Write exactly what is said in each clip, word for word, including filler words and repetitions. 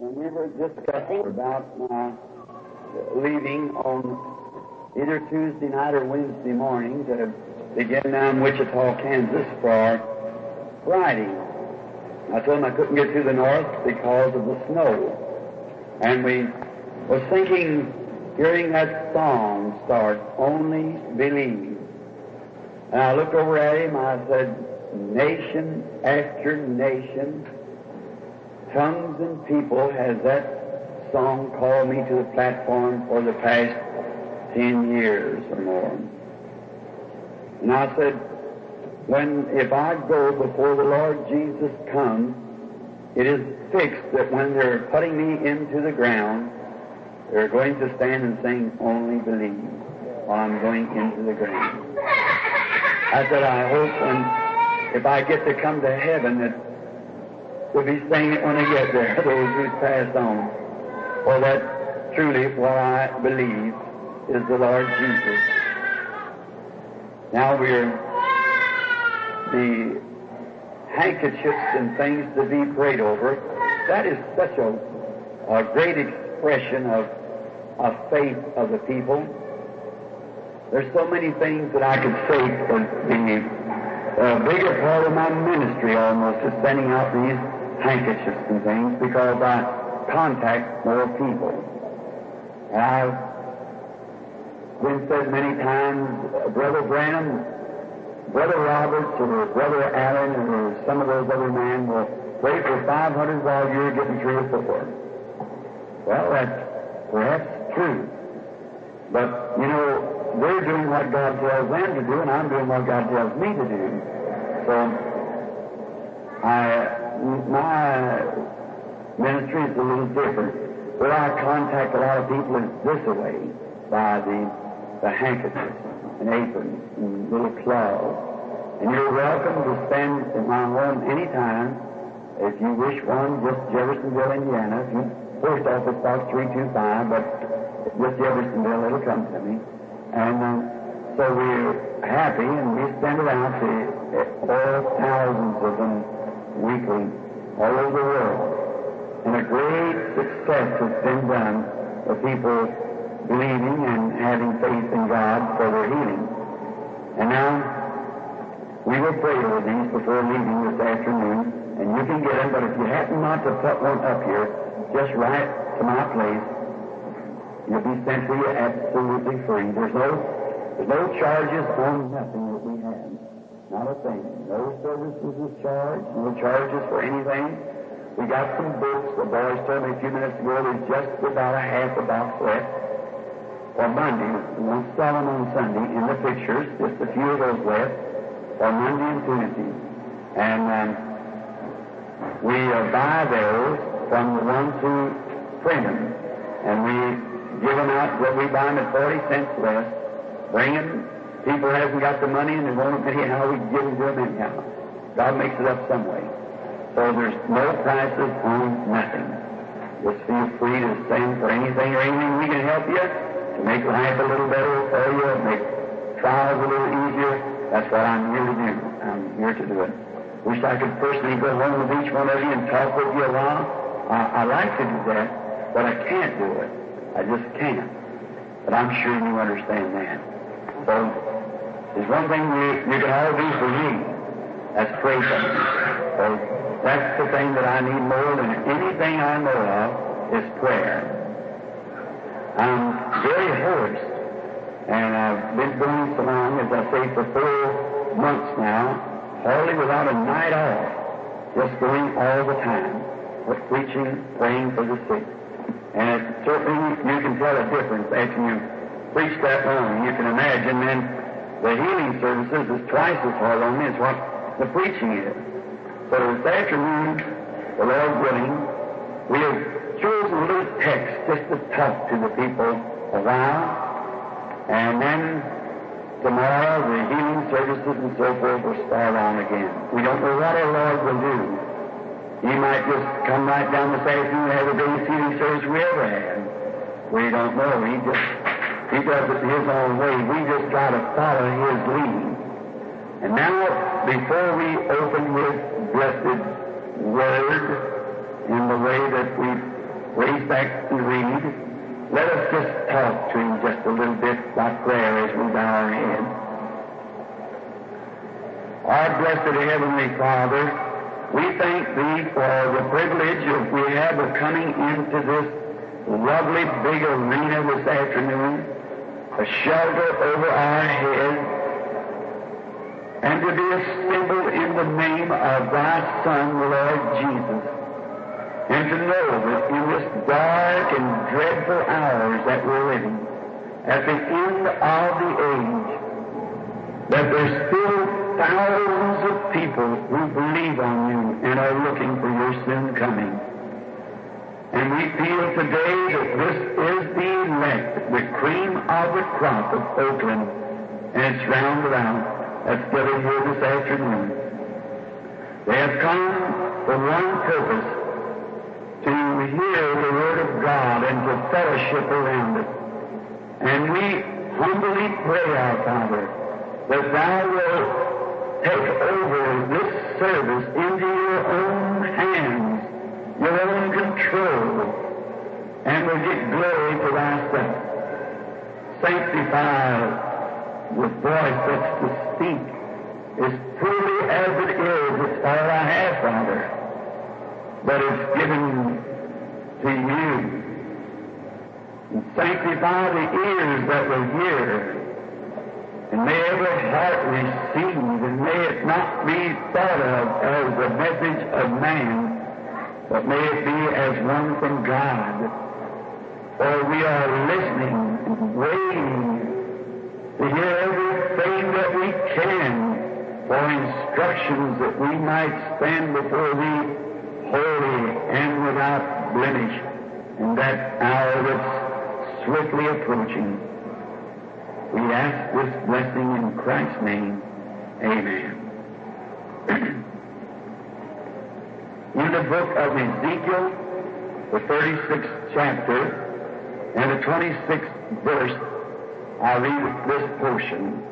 and we were discussing about my leaving on either Tuesday night or Wednesday morning to begin down Wichita, Kansas for Friday. I told him I couldn't get to the north because of the snow. And we was thinking, hearing that song start, Only Believe. And I looked over at him, I said, nation after nation, tongues and people has that song called me to the platform for the past ten years or more. And I said, when, if I go before the Lord Jesus comes, it is fixed that when they're putting me into the ground, they're going to stand and sing, Only Believe, while I'm going into the ground. I said, I hope when, if I get to come to heaven, that we'll be singing it when I get there, those who've passed on. For that truly what I believe is the Lord Jesus. Now we're the handkerchiefs and things to be prayed over. That is such a, a great expression of, of faith of the people. There's so many things that I could say for the uh, bigger part of my ministry almost is sending out these handkerchiefs and things because I contact more people. And I've been said many times, uh, Brother Branham, Brother Roberts, or Brother Allen, or some of those other men will pray for five hundred while you're getting three or four. Well, that's perhaps true. But, you know, they're doing what God tells them to do, and I'm doing what God tells me to do. So, I, my ministry is a little different. Where I contact a lot of people is this way, by the, the handkerchiefs and aprons and little cloths. And you're welcome to spend at my home any time. If you wish one, just Jeffersonville, Indiana. If you, Post Office Box three two five, but just Jeffersonville, it'll come to me. And uh, so we're happy, and we send it out to all thousands of them weekly, all over the world. And a great success has been done of people believing and having faith in God for their healing. And now, we will pray over these before leaving this afternoon, and you can get them, but if you happen not to put one up here, just write to my place. You'll be sent to you absolutely free. There's no, there's no charges on nothing that we have. Not a thing. No services is charged, no charges for anything. We got some books. The boys told me a few minutes ago there's just about a half a box left for Monday. We won't sell them on Sunday in the pictures, just a few of those left for Monday and Tuesday. And um, we uh, buy those from the ones who print them. And we give them out, what we buy them at forty cents less, bring them. People hasn't got the money and they won't pay how we give them to them anyhow. God makes it up some way. So there's no prices on nothing. Just feel free to send for anything or anything we can help you to make life a little better for you, make trials a little easier. That's what I'm here to do. I'm here to do it. Wish I could personally go home with each one of you and talk with you a while. I, I like to do that, but I can't do it. I just can't. But I'm sure you understand that. So, there's one thing you, you can all do for me. That's pray for me. So, that's the thing that I need more than anything I know of is prayer. I'm very hoarse, and I've been doing so long, as I say, for four months now, hardly without a night off, just going all the time, preaching, praying for the sick. And it, certainly you can tell a difference after you preach that long. You can imagine then the healing services is twice as hard on me as what the preaching is. So this afternoon, the Lord willing, we have chosen a little text just to talk to the people a while, and then tomorrow the healing services and so forth will start on again. We don't know what our Lord will do. He might just come right down this afternoon and have the biggest healing service we ever had. We don't know. He just, he does it his own way. We just try to follow his lead. And now, before we open his blessed word in the way that we Heavenly Father, we thank Thee for the privilege of we have of coming into this lovely big arena this afternoon, a shelter over our heads, and to be assembled in the name of Thy Son, the Lord Jesus, and to know that in this dark and dreadful hours that we're living, at the end of the age, that there's still thousands of people who believe on You and are looking for Your soon coming. And we feel today that this is the elect, the cream of the crop of Oakland, and it's round about that's gathered here this afternoon. They have come for one purpose, to hear the Word of God and to fellowship around it. And we humbly pray, our Father, that Thou wilt take over this service into Your own hands, Your own control, and will get glory for Thyself. Sanctify the voice that's to speak, as poorly as it is, it's all I have, Father, but it's given to You. And sanctify the ears that will hear, and may every heart receive, and may it not be thought of as a message of man, but may it be as one from God. For we are listening and waiting to hear everything that we can for instructions that we might stand before Thee holy and without blemish in that hour that's swiftly approaching. We ask this blessing in Christ's name. Amen. In the book of Ezekiel, the thirty-sixth chapter, and the twenty-sixth verse, I read this portion.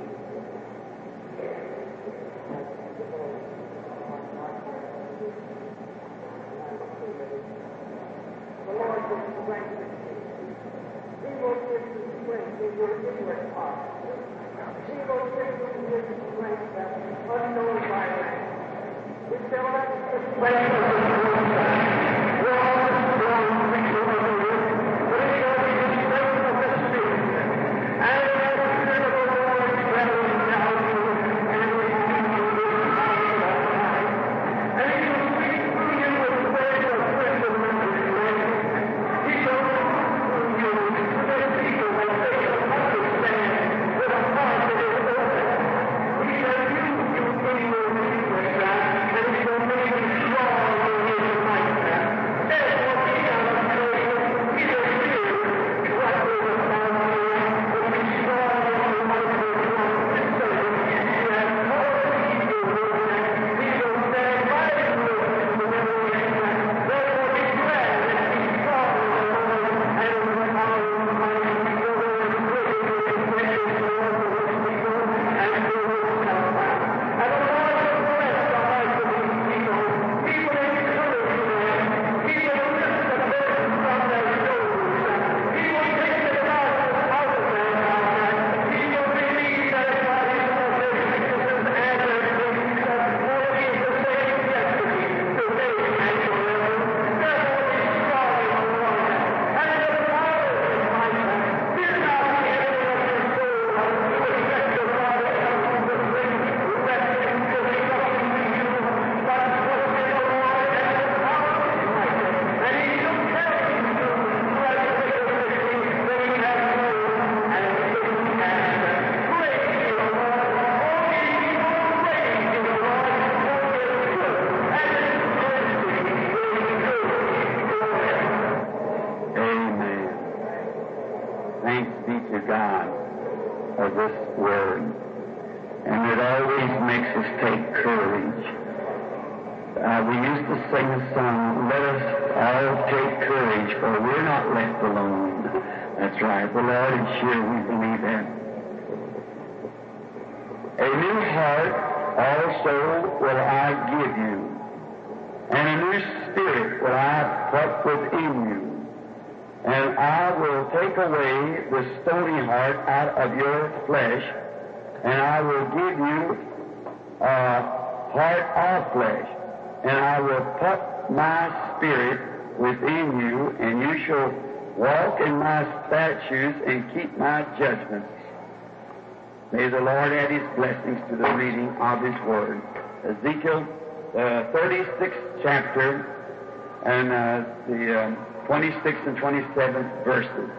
part of flesh. And I will put my spirit within you, and you shall walk in my statutes and keep my judgments. May the Lord add His blessings to the reading of His Word. Ezekiel, the thirty-sixth chapter, and uh, the um, twenty-sixth and twenty-seventh verses.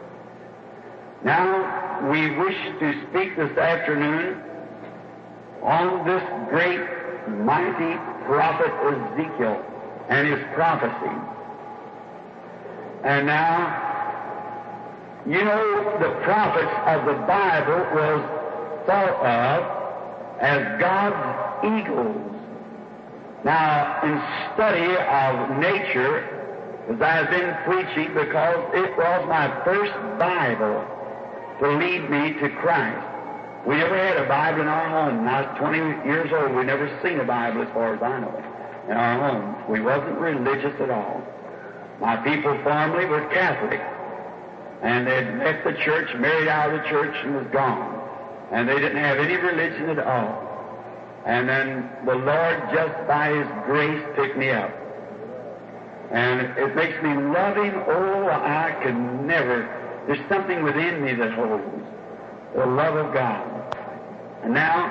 Now, we wish to speak this afternoon on this great, mighty prophet Ezekiel and his prophecy. And now, you know, the prophets of the Bible was thought of as God's eagles. Now, in study of nature, as I have been preaching, because it was my first Bible to lead me to Christ. We never had a Bible in our home. When I was twenty years old, we never seen a Bible as far as I know in our home. We wasn't religious at all. My people formerly were Catholic, and they'd left the church, married out of the church, and was gone. And they didn't have any religion at all. And then the Lord, just by His grace, picked me up. And it makes me love Him. Oh, I could never. There's something within me that holds the love of God. And now,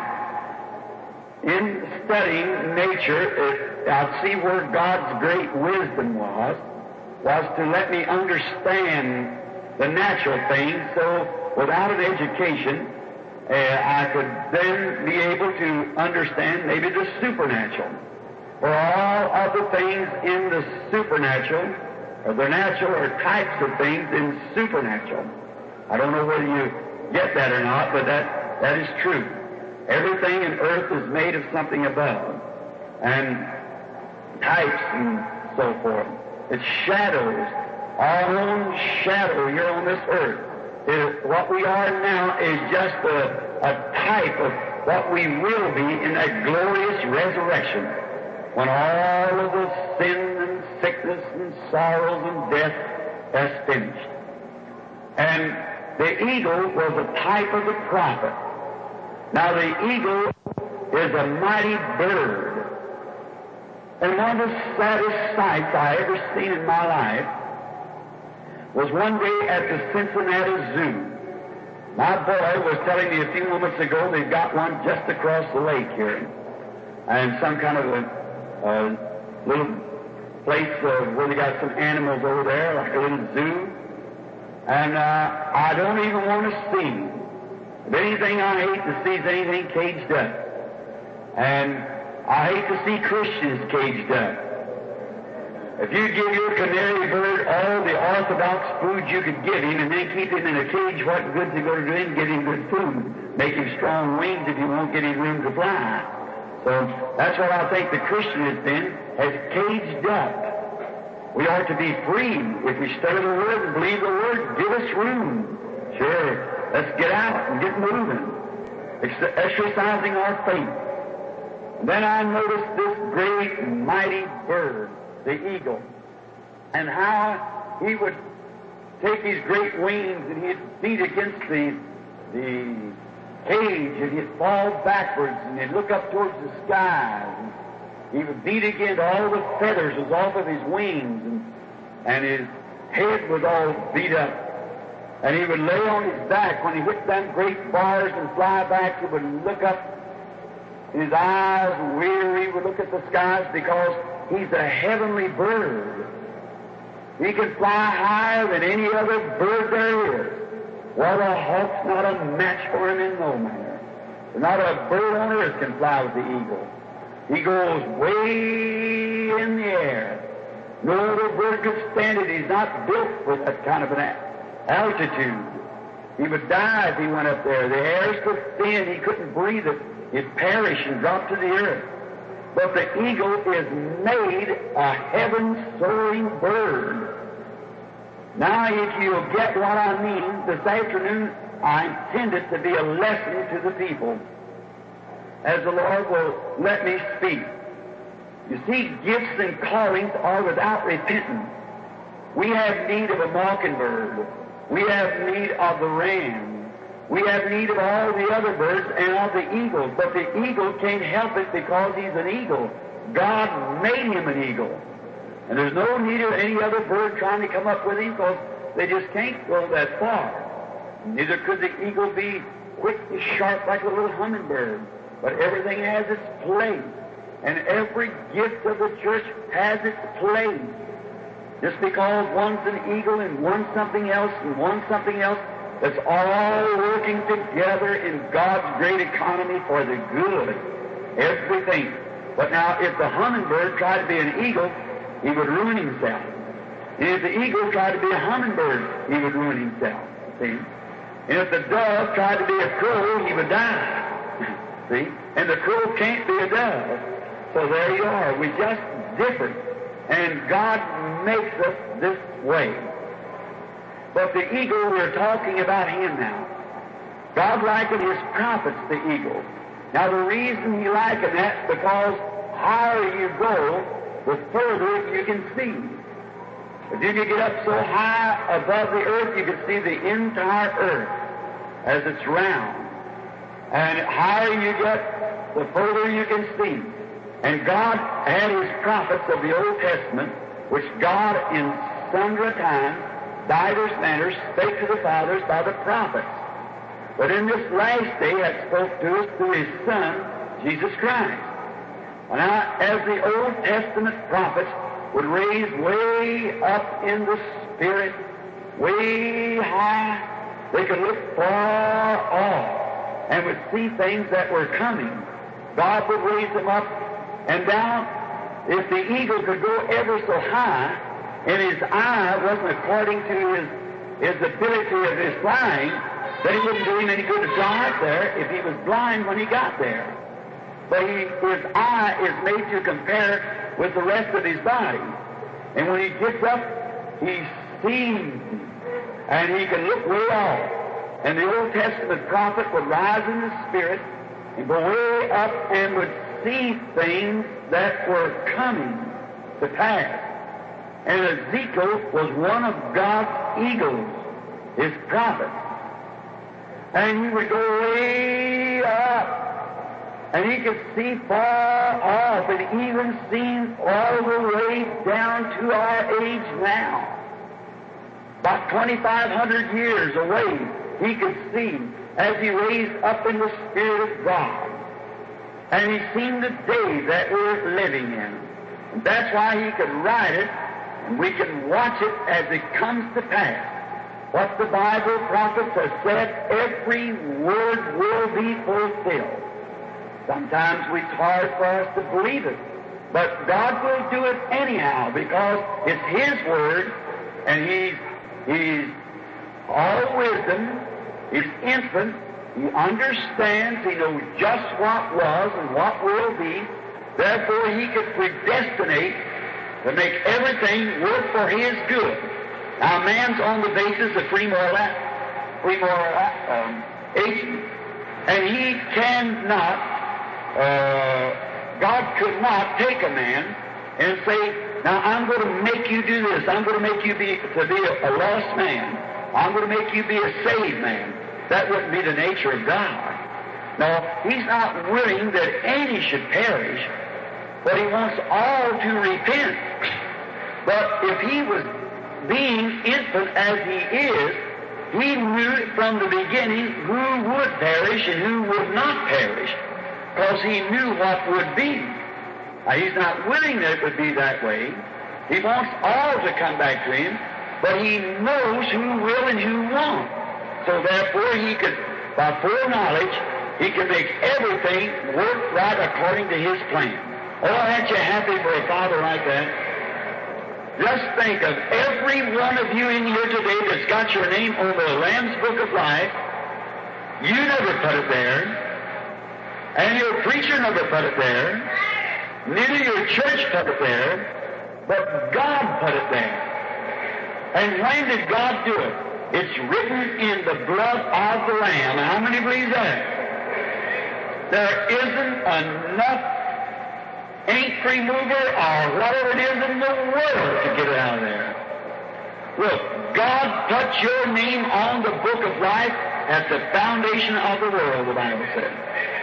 in studying nature, it, I see where God's great wisdom was, was to let me understand the natural things, so without an education, uh, I could then be able to understand maybe the supernatural. For all of the things in the supernatural, or the natural, or types of things in supernatural. I don't know whether you get that or not, but that, that is true. Everything in earth is made of something above, and types and so forth. It's shadows. Our own shadow here on this earth. Is, what we are now is just a, a type of what we will be in that glorious resurrection, when all of the sin and sickness and sorrows and death is finished. And the eagle was a type of the prophet. Now the eagle is a mighty bird. And one of the saddest sights I ever seen in my life was one day at the Cincinnati Zoo. My boy was telling me a few moments ago they've got one just across the lake here. And some kind of a, a little place uh, where they got some animals over there, like a little zoo. And uh, I don't even want to see. If anything I hate to see is anything caged up. And I hate to see Christians caged up. If you give your canary bird all the orthodox food you could give him and then keep him in a cage, what good's he going to do him? Give him good food. Make him strong wings if you won't get him room to fly. So that's what I think the Christian has been, has caged up. We are to be free. If we study the Word and believe the Word, give us room. Sure, let's get out and get moving, Ex- exercising our faith. And then I noticed this great, mighty bird, the eagle, and how he would take his great wings and he'd beat against the, the cage, and he'd fall backwards and he'd look up towards the skies. And he would beat again. All the feathers was off of his wings, and, and his head was all beat up. And he would lay on his back when he hit them great bars and fly back. He would look up, his eyes weary, would look at the skies, because he's a heavenly bird. He can fly higher than any other bird there is. What a hawk's not a match for him in no manner. Not a bird on earth can fly with the eagle. He goes way in the air. No other bird could stand it. He's not built for that kind of an altitude. He would die if he went up there. The air's so thin he couldn't breathe it. He'd perish and drop to the earth. But the eagle is made a heaven-soaring bird. Now, if you'll get what I mean, this afternoon I intend it to be a lesson to the people, as the Lord will let me speak. You see, gifts and callings are without repentance. We have need of a mockingbird. We have need of the ram. We have need of all the other birds and of the eagles, but the eagle can't help it because he's an eagle. God made him an eagle. And there's no need of any other bird trying to come up with him because they just can't go that far. Neither could the eagle be quick and sharp like a little hummingbird. But everything has its place. And every gift of the church has its place. Just because one's an eagle and one's something else and one's something else, it's all working together in God's great economy for the good. Everything. But now, if the hummingbird tried to be an eagle, he would ruin himself. And if the eagle tried to be a hummingbird, he would ruin himself. See? And if the dove tried to be a crow, he would die. See? And the crow can't be a dove. So there you are. We're just different. And God makes us this way. But the eagle, we're talking about him now. God likened his prophets to eagles. Now the reason he likened that is because higher you go, the further you can see. But if you get up so high above the earth, you can see the entire earth as it's round. And the higher you get, the further you can see. And God had his prophets of the Old Testament, which God in sundry times, divers manners, spake to the fathers by the prophets. But in this last day hath spoke to us through his Son, Jesus Christ. Now, as the Old Testament prophets would raise way up in the Spirit, way high, they could look far off and would see things that were coming. God would raise them up and down. If the eagle could go ever so high, and his eye wasn't according to his, his ability of his flying, then it wouldn't do him any good to fly up there if he was blind when he got there. But he, his eye is made to compare with the rest of his body. And when he gets up, he sees, and he can look way off. And the Old Testament prophet would rise in the Spirit and go way up and would see things that were coming to pass. And Ezekiel was one of God's eagles, his prophet. And he would go way up, and he could see far off, and even seen all the way down to our age now. About twenty-five hundred years away, he could see as he raised up in the Spirit of God. And he's seen the day that we're living in. And that's why he could write it, and we can watch it as it comes to pass. What the Bible prophets have said, every word will be fulfilled. Sometimes it's hard for us to believe it, but God will do it anyhow because it's his word, and he's, he's all wisdom, he's infinite, he understands, he knows just what was and what will be. Therefore, he could predestinate to make everything work for his good. Now, man's on the basis of free moral, free moral um, agent, and he cannot, uh, God could not take a man and say, now I'm going to make you do this, I'm going to make you be to be a, a lost man, I'm going to make you be a saved man. That wouldn't be the nature of God. No, he's not willing that any should perish, but he wants all to repent. But if he was being infant as he is, he knew from the beginning who would perish and who would not perish, because he knew what would be. Now, he's not willing that it would be that way. He wants all to come back to him, but he knows who will and who won't. So therefore he could, by foreknowledge, he can make everything work right according to his plan. Oh, aren't you happy for a father like that? Just think of every one of you in here today that's got your name on the Lamb's Book of Life. You never put it there, and your preacher never put it there, neither your church put it there, but God put it there. And when did God do it? It's written in the blood of the Lamb. How many believe that? There isn't enough ink remover or whatever it is in the world to get it out of there. Look, God put your name on the book of life at the foundation of the world, the Bible says.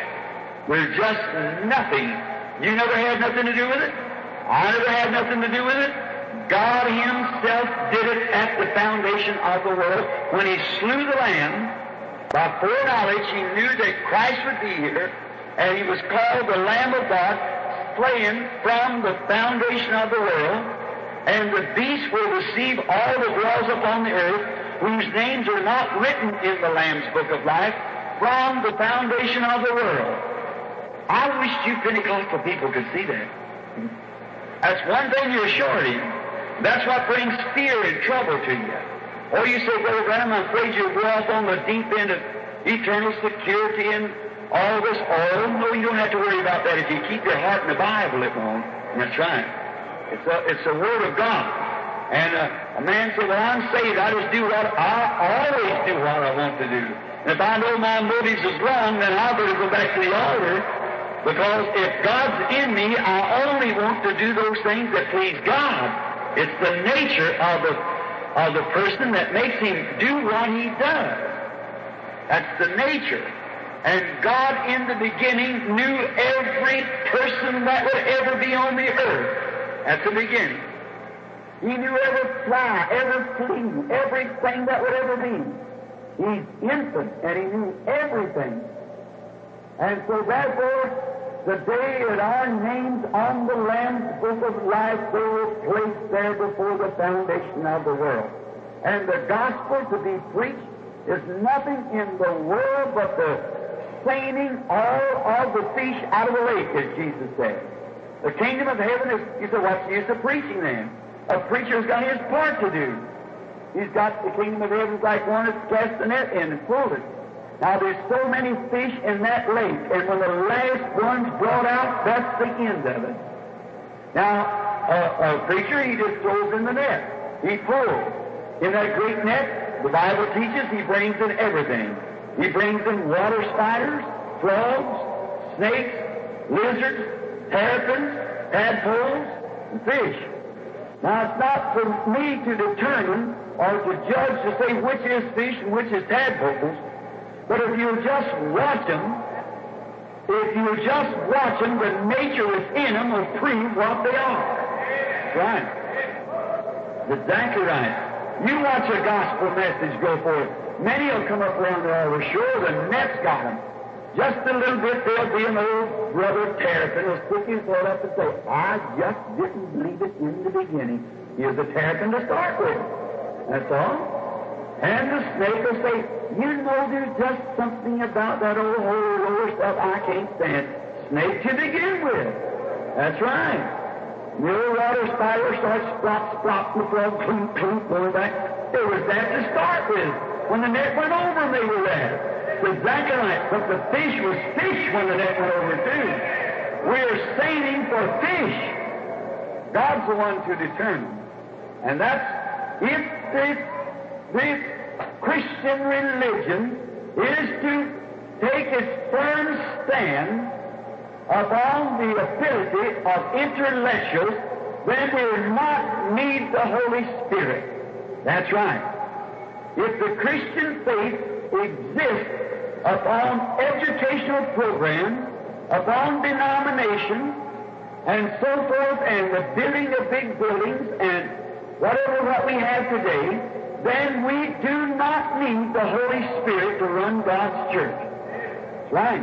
We're just nothing. You never had nothing to do with it. I never had nothing to do with it. God Himself did it at the foundation of the world. When He slew the Lamb, by foreknowledge He knew that Christ would be here, and He was called the Lamb of God, slain from the foundation of the world, and the beast will receive all that dwells upon the earth, whose names are not written in the Lamb's book of life, from the foundation of the world. I wish you Pentecostal people could see that. That's one thing you're assured in. That's what brings fear and trouble to you. Or you say, Brother Branham, I'm afraid you'll go off on the deep end of eternal security and all this. Oh, no, you don't have to worry about that. If you keep your heart in the Bible, it won't. That's right. It's a, it's the Word of God. And uh, a man said, well, I'm saved. I just do what I always do what I want to do. And if I know my motives is wrong, then I better go back to the altar. Because if God's in me, I only want to do those things that please God. It's the nature of the, of the person that makes him do what he does. That's the nature. And God in the beginning knew every person that would ever be on the earth. At the beginning. He knew every fly, every flea, everything that would ever be. He's infinite, and He knew everything. And so therefore, the day that our names on the Lamb's book of life, they were placed there before the foundation of the world. And the gospel to be preached is nothing in the world but the seining all of the fish out of the lake, as Jesus said. The kingdom of heaven is, you say, what's the use of preaching then? A preacher's got his part to do. He's got the kingdom of heaven like one that's cast the net in and pulled it. Now, there's so many fish in that lake, and when the last one's brought out, that's the end of it. Now, a, a preacher, he just throws in the net. He pulls. In that great net, the Bible teaches, he brings in everything. He brings in water spiders, frogs, snakes, lizards, terrapins, tadpoles, and fish. Now, it's not for me to determine or to judge to say which is fish and which is tadpoles. But if you just watch them, if you just watch them, the nature within them will prove what they are. That's right. That's exactly right. You watch a gospel message go forth. Many will come up around the altar shore, the net's got them. Just a little bit, there'll be an old brother terrapin who'll stick his head up and say, I just didn't believe it in the beginning. Here's a terrapin to start with. That's all. And the snake will say, you know, there's just something about that old holy roller stuff I can't stand. Snake to begin with. That's right. The old water spider starts splop, splop, the frog, clunk, clunk, going back. There was that to start with. When the net went over, they were there. That's exactly right. But the fish was fish when the net went over, too. We're sailing for fish. God's the one to determine. And that's, if the This Christian religion is to take its firm stand upon the ability of intellectuals, then we will not need the Holy Spirit. That's right. If the Christian faith exists upon educational programs, upon denomination, and so forth, and the building of big buildings, and whatever what we have today, then we do not need the Holy Spirit to run God's church. That's right.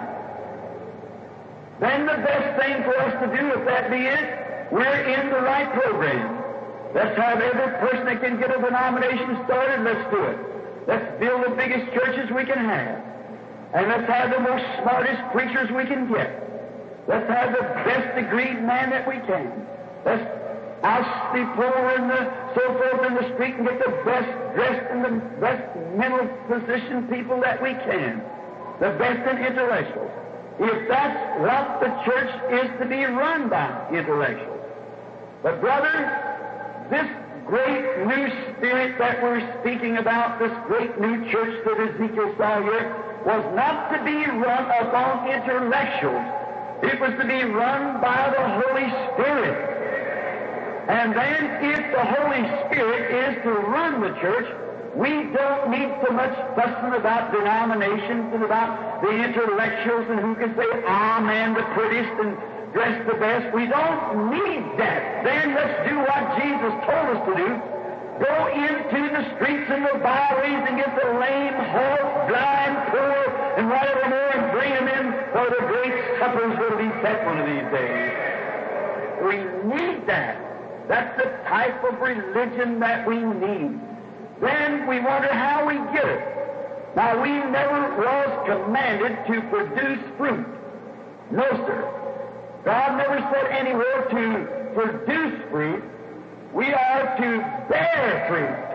Then the best thing for us to do, if that be it, we're in the right program. Let's have every person that can get a denomination started, let's do it. Let's build the biggest churches we can have. And let's have the most smartest preachers we can get. Let's have the best degreed man that we can. Let's oust the poor and the so forth in the street and get the best dressed and the best mental positioned people that we can. The best in intellectuals. If that's what the church is to be run by, intellectuals. But brother, this great new spirit that we're speaking about, this great new church that Ezekiel saw here, was not to be run upon intellectuals. It was to be run by the Holy Spirit. And then if the Holy Spirit is to run the church, We don't need so much fussing about denominations and about the intellectuals and who can say, Amen, the prettiest and dress the best. We don't need that. Then let's do what Jesus told us to do. Go into the streets and the byways and get the lame, halt, blind, poor, and whatever more, and bring them in for the great suppers that will be set one of these days. We need that. That's the type of religion that we need. Then we wonder how we get it. Now, we never was commanded to produce fruit. No, sir. God never said anywhere to produce fruit. We are to bear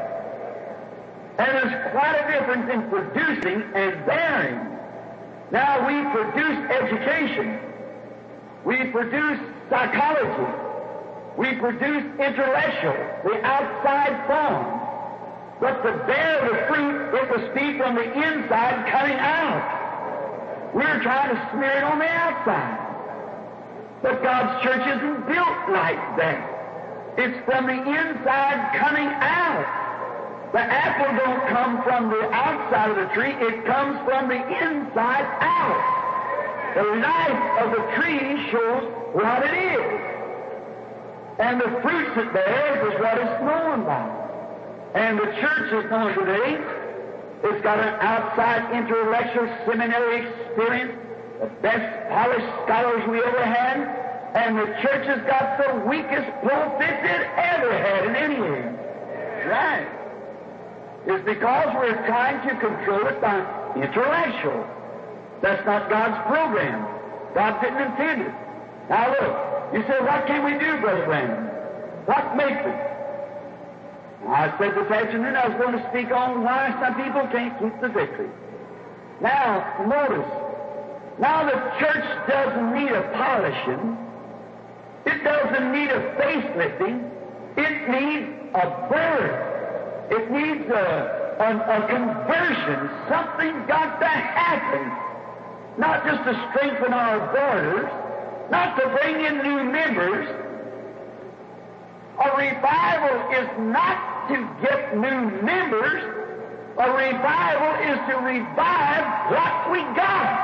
fruit. And there's quite a difference in producing and bearing. Now, we produce education. We produce psychology. We produce intellectual, the outside form. But to bear the fruit, it must be from the inside coming out. We're trying to smear it on the outside. But God's church isn't built like that. It's from the inside coming out. The apple don't come from the outside of the tree, it comes from the inside out. The life of the tree shows what it is. And the fruits it bears is what it's known by. And the church is known today. It's got an outside intellectual seminary experience, the best polished scholars we ever had, and the church has got the weakest pulpit it ever had in any age. Right. It's because we're trying to control it by intellectual. That's not God's program. God didn't intend it. Now look, you say, what can we do, Brother Brandon? What makes it? I said this afternoon I was going to speak on why some people can't keep the victory. Now, notice, now the church doesn't need a polishing. It doesn't need a facelifting. It needs a birth. It needs a, a, a conversion. Something's got to happen. Not just to strengthen our borders, not to bring in new members. A revival is not to get new members. A revival is to revive what we got.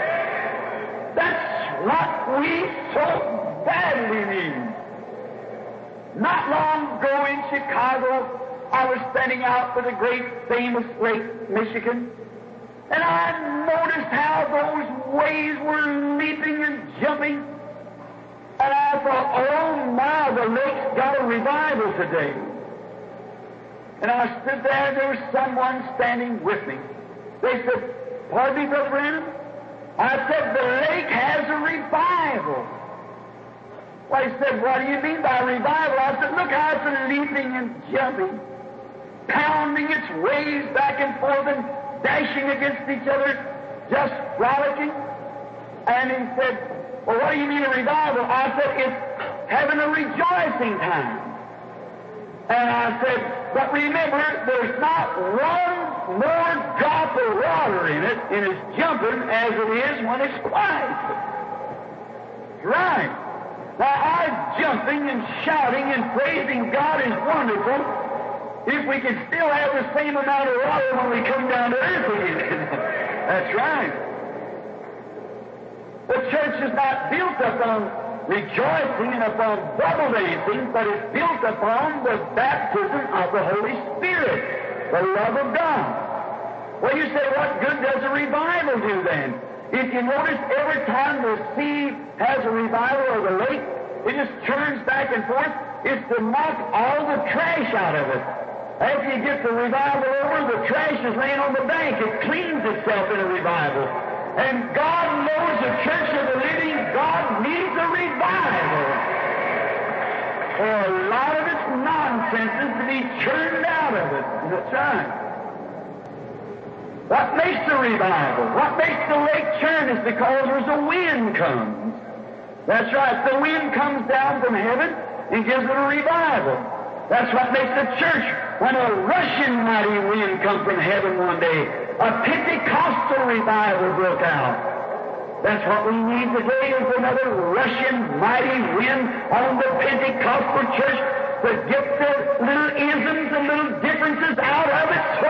That's what we so badly need. Not long ago in Chicago, I was standing out by the great famous Lake Michigan, and I noticed how those waves were leaping and jumping. And I thought, oh my, the lake's got a revival today. And I stood there, and there was someone standing with me. They said, pardon me, Brother Branham? I said, the lake has a revival. Well, he said, what do you mean by revival? I said, look how it's leaping and jumping, pounding its waves back and forth and dashing against each other, just frolicking. And he said, well, what do you mean a revival? I said, it's having a rejoicing time. And I said, but remember, there's not one more drop of water in it, and it's jumping as it is when it's quiet. Right. Now, our jumping and shouting and praising God is wonderful if we can still have the same amount of water when we come down to earth again. That's right. The church is not built upon rejoicing and upon bubble dancing, but it's built upon the baptism of the Holy Spirit, the love of God. Well, you say, what good does a revival do then? If you notice, every time the sea has a revival of the lake, it just turns back and forth. It's to knock all the trash out of it. After you get the revival over, the trash is laying on the bank. It cleans itself in a revival. And God knows the church of the living God needs a revival. For a lot of its nonsense is to be churned out of it. That's right. What makes the revival? What makes the lake churn is because there's a wind comes. That's right. The wind comes down from heaven and gives it a revival. That's what makes the church. When a rushing mighty wind comes from heaven one day, a Pentecostal revival broke out. That's what we need today is another rushing mighty wind on the Pentecostal church to get the little isms and little differences out of it so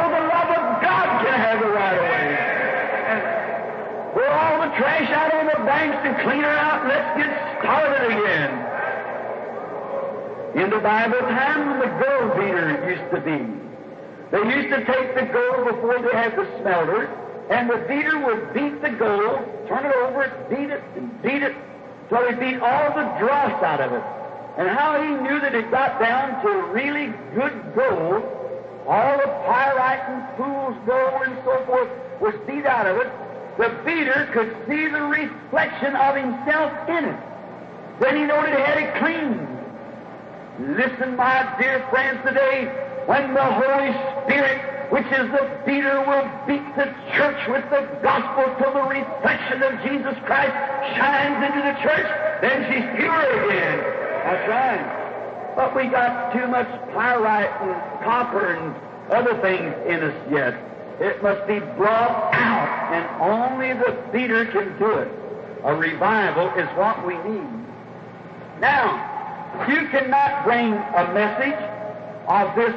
banks and clean her out and let's get started again. In the Bible time when the gold beater used to be, they used to take the gold before they had the smelter, and the beater would beat the gold, turn it over, beat it, and beat it, till he beat all the dross out of it. And how he knew that it got down to really good gold, all the pyrite and fool's gold and so forth was beat out of it, the beater could see the reflection of himself in it. Then he knew that he had it clean. Listen, my dear friends, today, when the Holy Spirit, which is the beater, will beat the church with the gospel till the reflection of Jesus Christ shines into the church, then she's pure again. That's right. But we got too much pyrite and copper and other things in us yet. It must be brought out, and only the beater can do it. A revival is what we need. Now, you cannot bring a message of this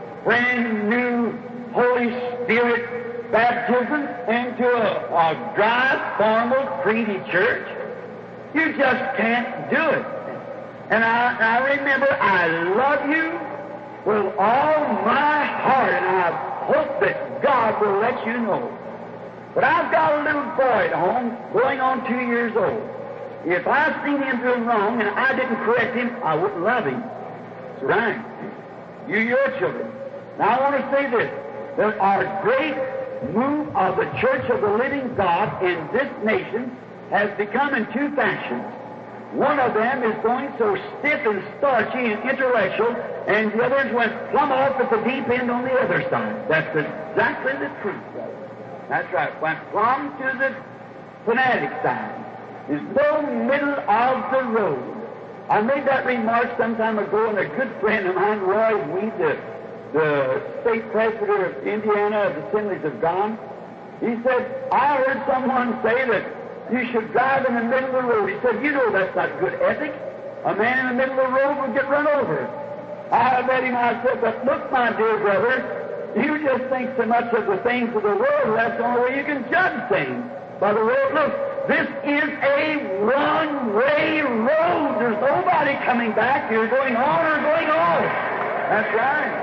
brand new Holy Spirit baptism into a, a dry, formal, creedy church. You just can't do it. And I, I remember I love you with all my heart, and I hope that God will let you know. But I've got a little boy at home going on two years old. If I seen him doing wrong and I didn't correct him, I wouldn't love him. That's right. You, your children. Now I want to say this, that our great move of the Church of the Living God in this nation has become in two factions. One of them is going so stiff and starchy and intellectual, and the others went plumb off at the deep end on the other side. That's exactly the truth, brother. That's right. Went plumb to the fanatic side. There's no middle of the road. I made that remark some time ago, and a good friend of mine, Roy Weed, the, the state presbyter of Indiana of the Assemblies of God, he said, I heard someone say that you should drive in the middle of the road. He said, you know that's not good ethic. A man in the middle of the road will get run over. I met him, I said, but look, my dear brother, you just think so much of the things of the world, that's the only way you can judge things. By the road, look, this is a one-way road. There's nobody coming back. You're going on or going off. That's right.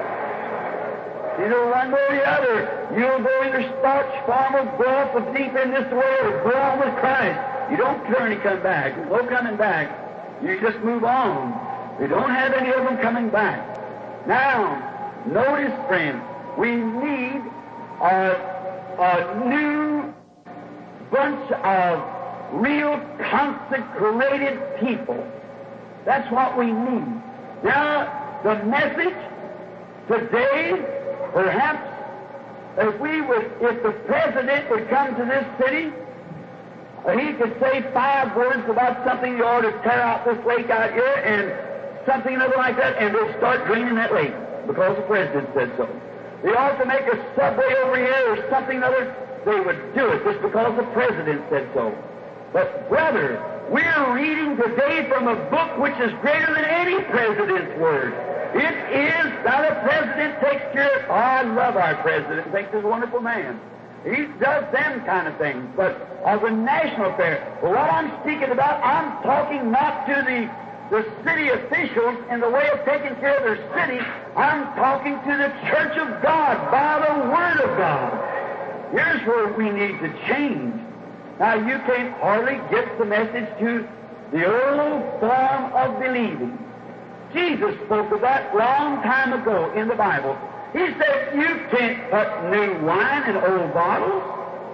Either one way or the other. You'll go either starch, farm, or go off the deep end this way, or go on with Christ. You don't turn and come back. There's no coming back. You just move on. We don't have any of them coming back. Now, notice, friends, we need a, a new bunch of real consecrated people. That's what we need. Now, the message today, perhaps, if we would, if the president would come to this city, he could say five words about something you ought to tear out this lake out here and something other like that, and they'll start draining that lake because the president said so. They ought to make a subway over here or something other. They would do it just because the president said so. But, brother, we're reading today from a book which is greater than any president's word. It is, now the president takes care of, oh, I love our president, thinks he's a wonderful man. He does them kind of things, but of a national affair. But what I'm speaking about, I'm talking not to the, the city officials in the way of taking care of their city. I'm talking to the church of God by the Word of God. Here's where we need to change. Now, you can't hardly get the message to the old form of believing. Jesus spoke of that long time ago in the Bible. He said, you can't put new wine in old bottles.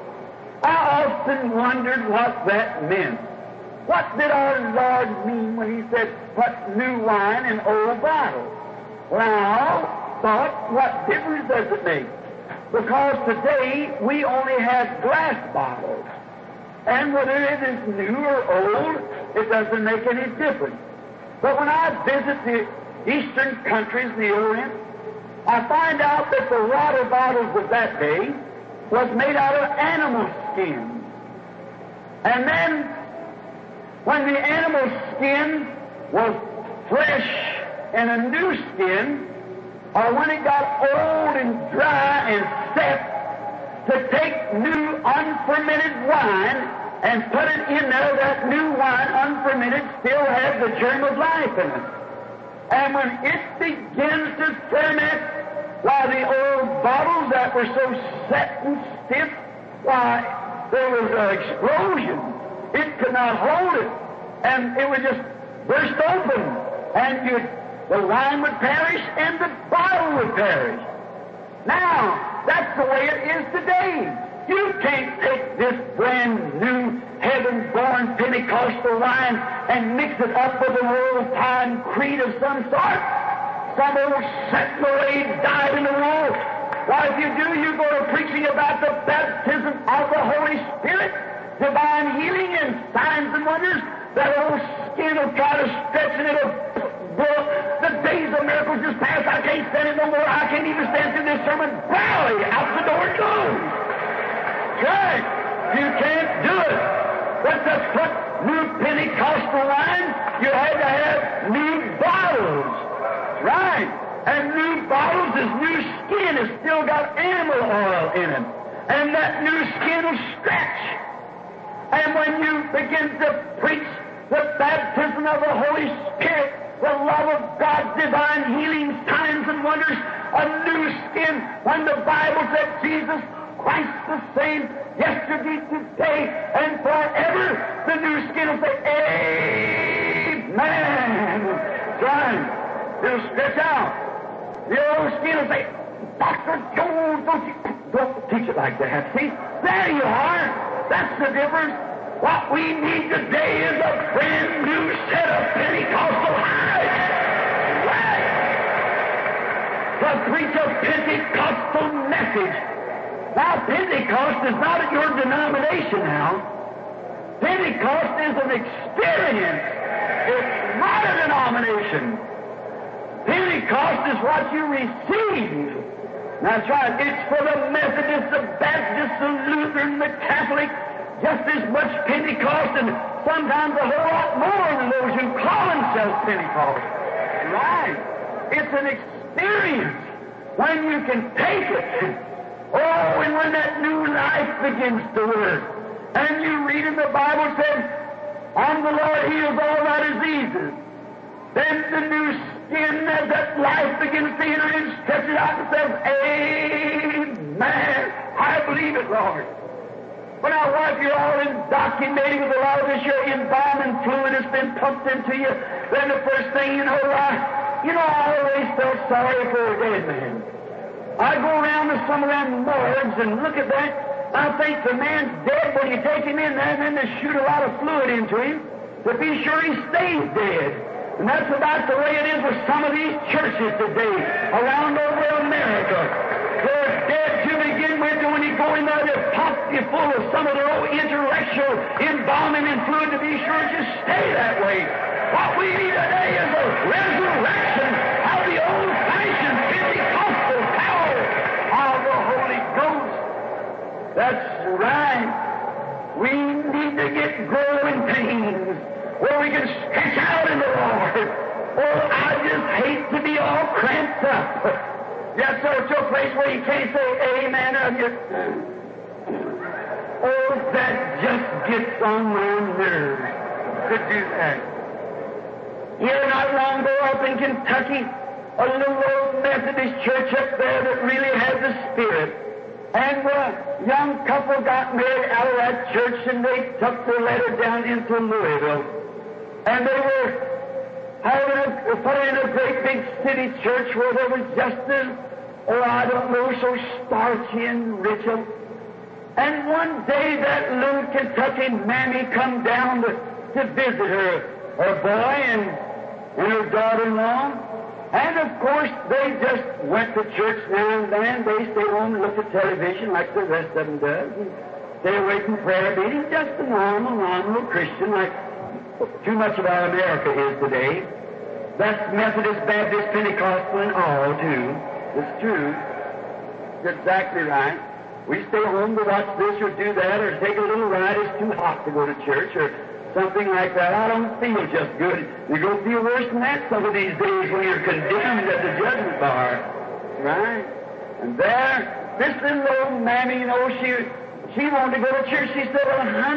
I often wondered what that meant. What did our Lord mean when He said, put new wine in old bottles? Well, I thought, what difference does it make? Because today we only have glass bottles. And whether it is new or old, it doesn't make any difference. But when I visit the eastern countries, the Orient, I find out that the water bottles of that day was made out of animal skin. And then, when the animal skin was fresh and a new skin, or when it got old and dry and set, to take new unfermented wine and put it in there, that new wine, unfermented, still has the germ of life in it. And when it begins to ferment, why, the old bottles that were so set and stiff, why, there was an explosion. It could not hold it. And it would just burst open. And you'd, the wine would perish and the bottle would perish. Now, that's the way it is today. You can't take this brand new, heaven-born Pentecostal wine and mix it up with an old-time creed of some sort. Some old secular died in the war. Why, if you do, you go to preaching about the baptism of the Holy Spirit, divine healing and signs and wonders. That old skin will try to stretch and it'll blow. The days of miracles just passed. I can't stand it no more. I can't even stand through this sermon. Rally, out the door it goes. Right. You can't do it. But to put new Pentecostal wine, you had to have new bottles. Right. And new bottles is new skin. It's still got animal oil in it. And that new skin will stretch. And when you begin to preach the baptism of the Holy Spirit, the love of God, divine healing, signs and wonders, a new skin, when the Bible said Jesus Christ the same yesterday, today, and forever, the new skin will say, Amen. John, it'll stretch out. The old skin will say, Doctor Jones, don't you, don't teach it like that. See, there you are. That's the difference. What we need today is a brand new set of Pentecostal hives. Right. To preach a Pentecostal message. Now, Pentecost is not at your denomination now. Pentecost is an experience. It's not a denomination. Pentecost is what you receive. That's right. It's for the Methodists, the Baptists, the Lutheran, the Catholic, just as much Pentecost, and sometimes a whole lot more than those who call themselves Pentecost. Right. It's an experience when you can take it. Oh, and when that new life begins to work. And you read in the Bible, says, "On the Lord heals all our diseases." Then the new skin, as that life begins to enter in, stretches out and says, Amen. I believe it, Lord. When I watch you all indoctrinated with a lot of this your embalming fluid that's been pumped into you, then the first thing you know, I, you know, I always felt sorry for a dead man. I go around to some of them morgues and look at that. I think the man's dead when you take him in there, and then they shoot a lot of fluid into him to be sure he stays dead. And that's about the way it is with some of these churches today around over America. They're dead to begin with, and when you go in there, they pump you full of some of their old intellectual embalming and fluid to be sure it just stay that way. What we need today is a resurrection of the old-fashioned Pentecostal power of the Holy Ghost. That's right. We need to get growing pains where we can stretch out in the Lord. Oh, I just hate to be all cramped up. Yes, sir, it's your place where you can't say amen. Or you... Oh, that just gets on my nerves to do that. Here not long ago up in Kentucky, a little old Methodist church up there that really had the Spirit. And the young couple got married out of that church, and they took their letter down into Louisville. And they were having a, put in a great big city church where there was just a, oh, I don't know, so starchy and ritual. And one day that little Kentucky mammy come down to, to visit her, her boy and, and her daughter-in-law. And, of course, they just went to church now and then. They stayed home and looked at television like the rest of them does. And stay away from prayer meetings, just a normal, normal Christian like too much of our America is today. That's Methodist, Baptist, Pentecostal, and all, too. It's true. It's exactly right. We stay home to watch this or do that or take a little ride. It's too hot to go to church or something like that. I don't feel just good. You're going to feel worse than that some of these days when you're condemned at the judgment bar. Right? And there, this little old mammy, you know, she, she wanted to go to church. She said, well, honey,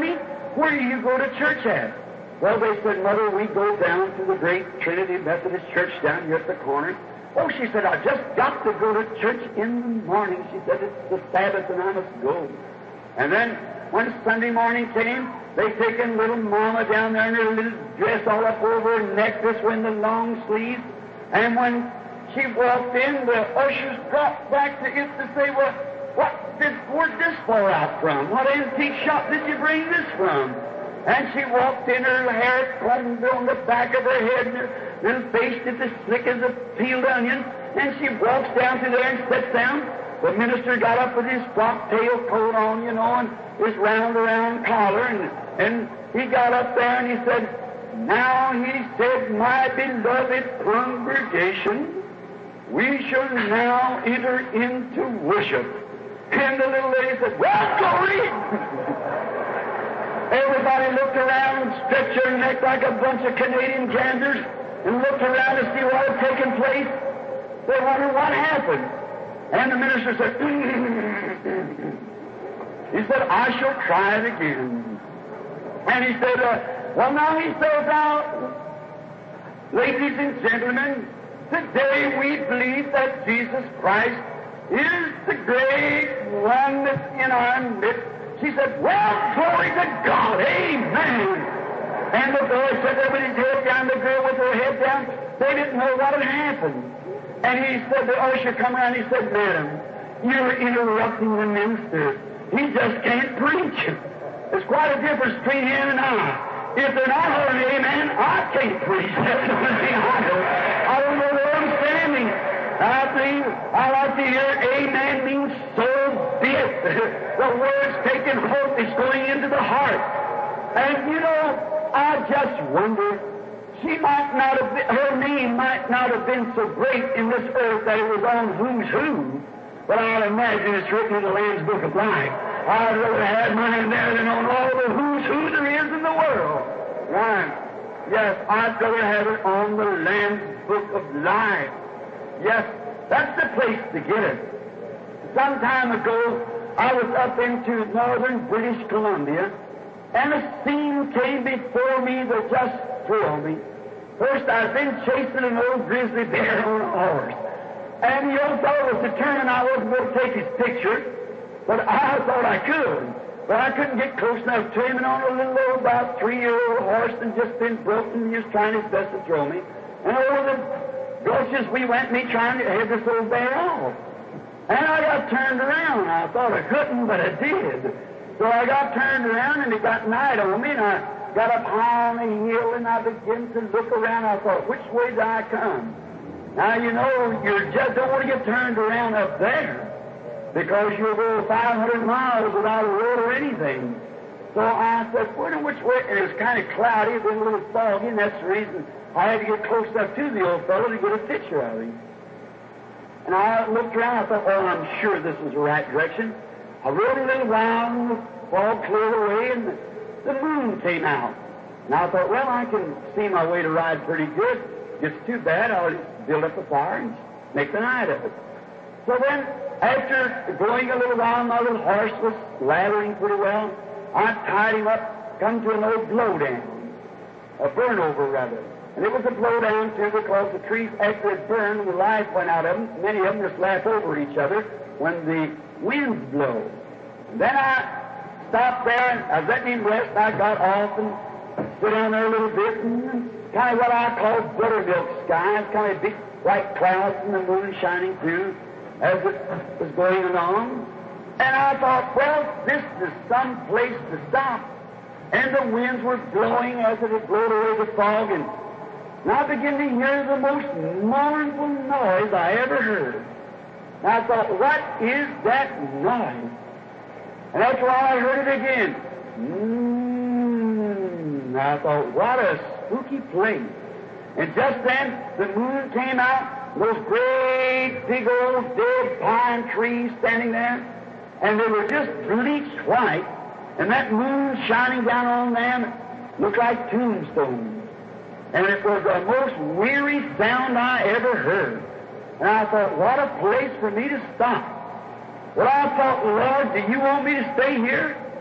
where do you go to church at? Well, they said, Mother, we go down to the great Trinity Methodist Church down here at the corner. Oh, she said, I just got to go to church in the morning. She said, it's the Sabbath and I must go. And then when Sunday morning came, they taken little Mama down there in her little dress all up over her neck, this way in the long sleeves. And when she walked in, the ushers dropped back to it to say, well, what did, where'd this fall out from? What antique shop did you bring this from? And she walked in, her hair combed on the back of her head, and her little face is as slick as a peeled onion. And she walks down to there and sits down. The minister got up with his frock tail coat on, you know, and his round around collar, and, and he got up there and he said, now, he said, my beloved congregation, we shall now enter into worship. And the little lady said, well, glory! Everybody looked around and stretched their neck like a bunch of Canadian ganders and looked around to see what had taken place. They wondered what happened. And the minister said, he said, I shall try it again. And he said, uh, well, now he says, now, ladies and gentlemen, today we believe that Jesus Christ is the great one that's in our midst. She said, well, glory to God, amen. And the boy sat there with his head down, the girl with her head down. They didn't know what had happened. And he said, the usher come around, he said, madam, you're interrupting the minister. He just can't preach. There's quite a difference between him and I. If they're not holding amen, I can't preach. That's the only thing I know. I don't know where I'm standing. I think I like to hear amen means so be it. The word's taking hold. It's going into the heart. And, you know, I just wonder, she might not have been, her name might not have been so great in this earth that it was on Who's Who, but I'd imagine it's written in the Lamb's Book of Life. I'd rather have mine there than on all the Who's Who there is in the world. Right. Yes, I'd rather have it on the Lamb's Book of Life. Yes, that's the place to get it. Some time ago, I was up into northern British Columbia, and a scene came before me that just thrilled me. First, I'd been chasing an old grizzly bear on a horse, and the old fellow was determined I wasn't going to take his picture, but I thought I could. But I couldn't get close enough to him, and on a little old, about three-year-old horse and just been broken, he was trying his best to throw me. And over the gulches we went, me trying to head this old bear off. And I got turned around. I thought I couldn't, but I did. So I got turned around, and it got night on me, and I got up high on the hill, and I began to look around. I thought, which way did I come? Now, you know, you just don't want to get turned around up there, because you'll go five hundred miles without a road or anything. So I said, well, which way? And it was kind of cloudy, it was a little foggy, and that's the reason I had to get close enough to the old fellow to get a picture of him. And I looked around, I thought, well, I'm sure this is the right direction. I rode a little while, and the fog cleared away, and the, the moon came out. And I thought, well, I can see my way to ride pretty good. If it's too bad, I'll build up a fire and make the night of it. So then, after going a little while, my little horse was lathering pretty well. I tied him up, come to an old blowdown, a burn-over rather. And it was a blowdown, too, because the trees, after it burned, the life went out of them. Many of them just lap over each other when the winds blow. And then I stopped there, and I was letting him rest. I got off and stood down there a little bit, and kind of what I call buttermilk skies, kind of big white clouds and the moon shining through as it was going along. And I thought, well, this is some place to stop. And the winds were blowing as it had blown away the fog, and And I began to hear the most mournful noise I ever heard. And I thought, what is that noise? And after a while I heard it again. Mmm. I thought, what a spooky place. And just then the moon came out, those great big old dead pine trees standing there, and they were just bleached white, and that moon shining down on them looked like tombstones. And it was the most weary sound I ever heard. And I thought, what a place for me to stop. Well, I thought, Lord, do you want me to stay here?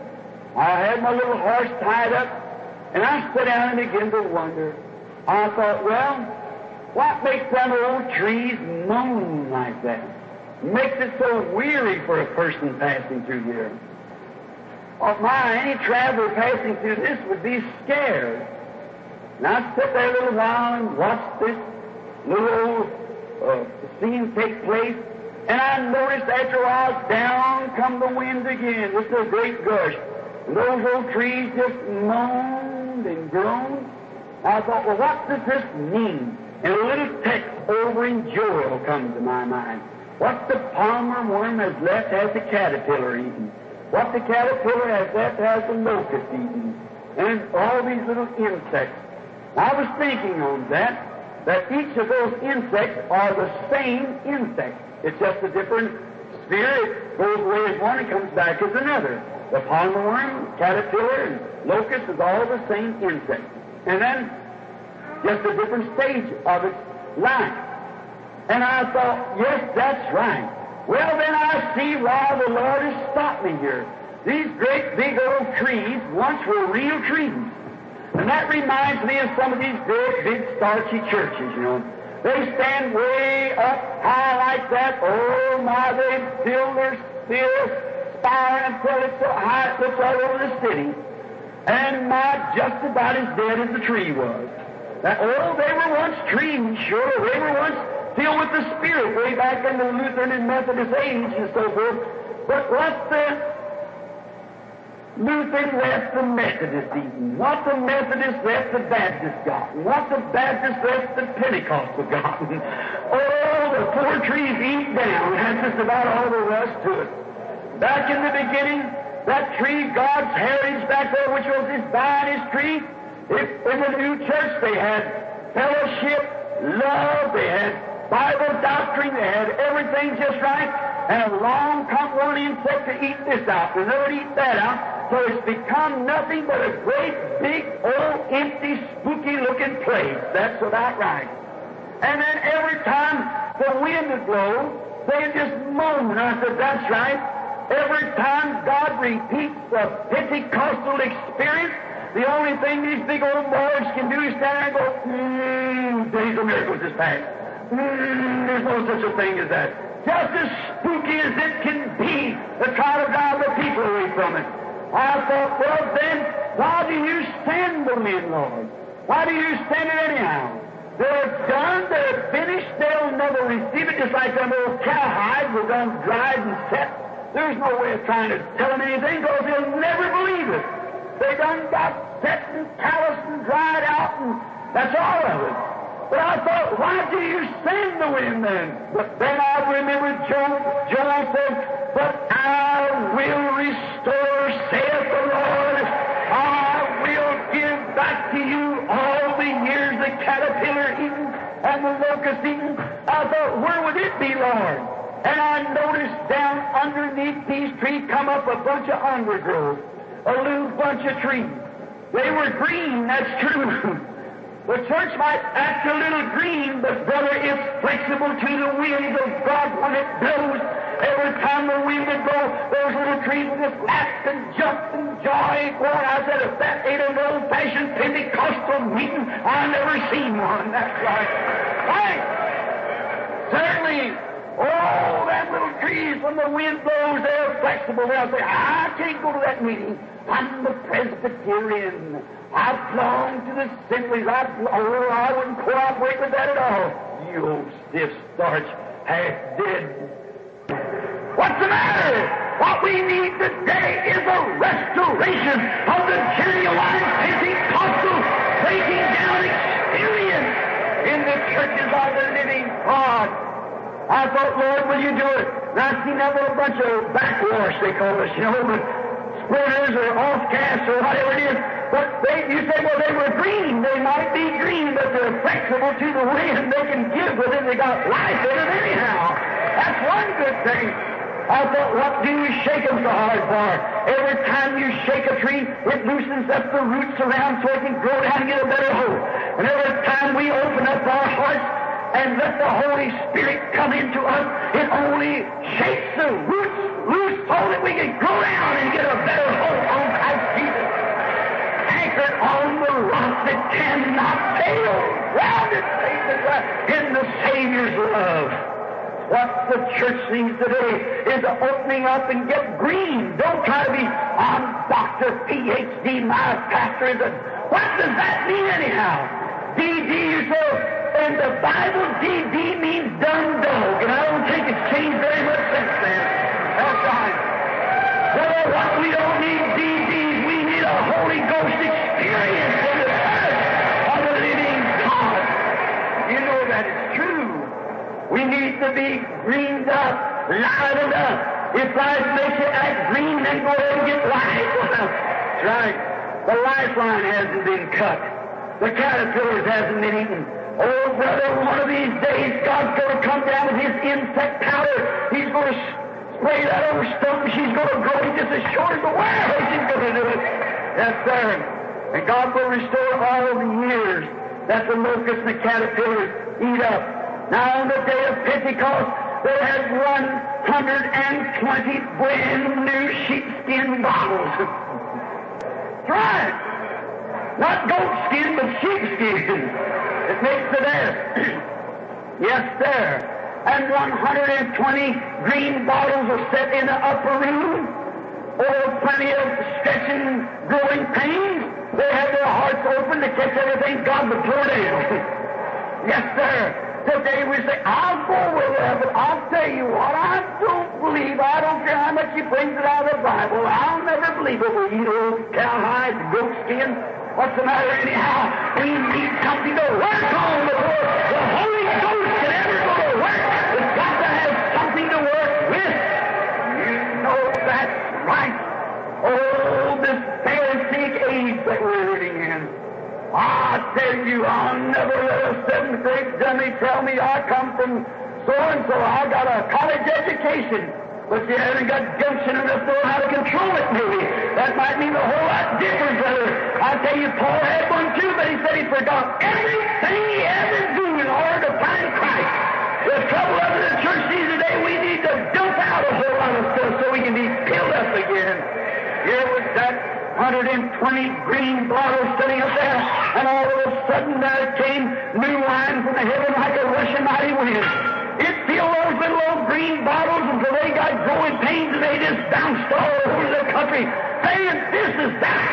I had my little horse tied up, and I sat down and began to wonder. I thought, well, what makes them old trees moan like that? Makes it so weary for a person passing through here. Oh my, any traveler passing through this would be scared. And I sit there a little while and watch this little old uh, scene take place, and I noticed after a while, down come the wind again. This is a great gush. And those old trees just moaned and groaned. I thought, well, what does this mean? And a little text over in Joel comes to my mind. What the palmer worm has left has the caterpillar eaten. What the caterpillar has left has the locust eaten. And all these little insects. I was thinking on that, that each of those insects are the same insect. It's just a different sphere. It goes away as one and comes back as another. The palmer worm, caterpillar, and locust is all the same insect. And then just a different stage of its life. And I thought, yes, that's right. Well, then I see why the Lord has stopped me here. These great big old trees once were real trees. And that reminds me of some of these great big starchy churches, you know. They stand way up high like that. Oh, my, they fill their still spire until it's so high it looks all over the city. And my, just about as dead as the tree was. That, oh, they were once trees, sure. They were once filled with the Spirit way back in the Lutheran and Methodist age and so forth. But what's the Lutheran left the Methodist eaten? What the Methodist left the Baptist gotten? What the Baptist left the Pentecostal gotten? Oh, the poor trees eat down. That's just about all there was to it. Back in the beginning, that tree, God's heritage back there, which was his vine, his tree, if, in the new church they had fellowship, love, they had Bible doctrine, they had everything just right, and along come one insect to eat this out, and another to eat that out, so it's become nothing but a great, big, old, empty, spooky-looking place. That's about right. And then every time the wind would blow, they'd just moan. And I said, that's right. Every time God repeats the Pentecostal experience, the only thing these big old boys can do is stand there and go, mmm, days of miracles is past. Mmm, there's no such a thing as that. Just as spooky as it can be to try to drive the people away from it. I thought, well then, why do you send the men, Lord? Why do you send it anyhow? They're done, they're finished, they'll never receive it, just like them old cowhides were done dried and set. There's no way of trying to tell them anything, because they'll never believe it. They done got set and calloused and dried out, and that's all of it. But I thought, why do you send the wind then? But then I remembered Joel, Joel said, but I will restore, saith the Lord. I will give back to you all the years the caterpillar eaten and the locust eaten. I thought, where would it be, Lord? And I noticed down underneath these trees come up a bunch of undergrowth, a little bunch of trees. They were green, that's true. The church might act a little green, but brother, it's flexible to the winds of God when it blows. Every time the wind would blow, those little trees would just laugh and jump and joy. Well, I said, if that ain't an old-fashioned Pentecostal meeting, I've never seen one. That's right. Right. Certainly, oh, that little trees, when the wind blows, they're flexible. They'll say, I can't go to that meeting. I'm the Presbyterian. I belong to the Assemblies. I, oh, I wouldn't cooperate with that at all. You old stiff starch, half dead. What's the matter? What we need today is a restoration of the genuine Pentecostal breaking down experience in the churches of the living God. I thought, Lord, will you do it? And I've seen that little bunch of backwash, they call us, you know, but splitters or off-cast or whatever it is. But they, you say, well, they were green. They might be green, but they're flexible to the wind. They can give with it. They got life in it anyhow. That's one good thing. I thought, what do you shake them so hard for? Every time you shake a tree, it loosens up the roots around so it can grow down and get a better hold. And every time we open up our hearts and let the Holy Spirit come into us, it only shakes the roots loose so that we can grow down and get a better hold on Christ. on the rock that cannot fail, grounded faith and love in the Savior's love. What the church needs today is opening up and get green. Don't try to be, I'm Doctor P H D, my pastor is a... What does that mean anyhow? D D, you say, in the Bible, D D means dumb dog, and I don't think it's changed very much since then. That's right. Well, what we don't need D Ds, we need a Holy Ghost experience in the church of the living God. You know that it's true. We need to be greened up, lighted up. If life makes you act green, then go ahead and get light. That's right. The lifeline hasn't been cut. The caterpillars hasn't been eaten. Oh, brother, one of these days, God's going to come down with His insect powder. He's going to spray that over stump. She's going to grow it just as short as the wire. She's going to do it. Yes, sir. And God will restore all the years that the locusts and the caterpillars eat up. Now, on the day of Pentecost, they had one hundred twenty brand new sheepskin bottles. That's right. Not goat skin, but sheepskin. It makes it there. Yes, sir. And one hundred twenty green bottles are set in the upper room. Oh, plenty of stretching, growing pains. They had their hearts open to catch everything God would pour down. Yes, sir. Today we say, I'll go with that, but I'll tell you what, I don't believe, I don't care how much he brings it out of the Bible, I'll never believe it will eat old cowhide and goat skin. What's the matter anyhow? We need something to work on before the Holy Ghost can ever go to work. It's got to have something to work with. You know that's right. Oh, this Pharisaic age that we're living in. I tell you, I'll never let a seventh grade dummy tell me I come from so-and-so. I got a college education, but you haven't got gumption enough to know how to control it, maybe. That might mean a whole lot different, brother. I tell you, Paul had one too, but he said he forgot everything he ever do in order to find Christ. The trouble of the church needs today, we need to dump out a whole lot of stuff so we can be filled up again. Here was that one hundred twenty green bottles sitting up there, and all of a sudden there came new wine from the heaven like a rushing mighty wind. It filled those little old green bottles until they got growing pains and they just bounced all over the country, saying, this is that.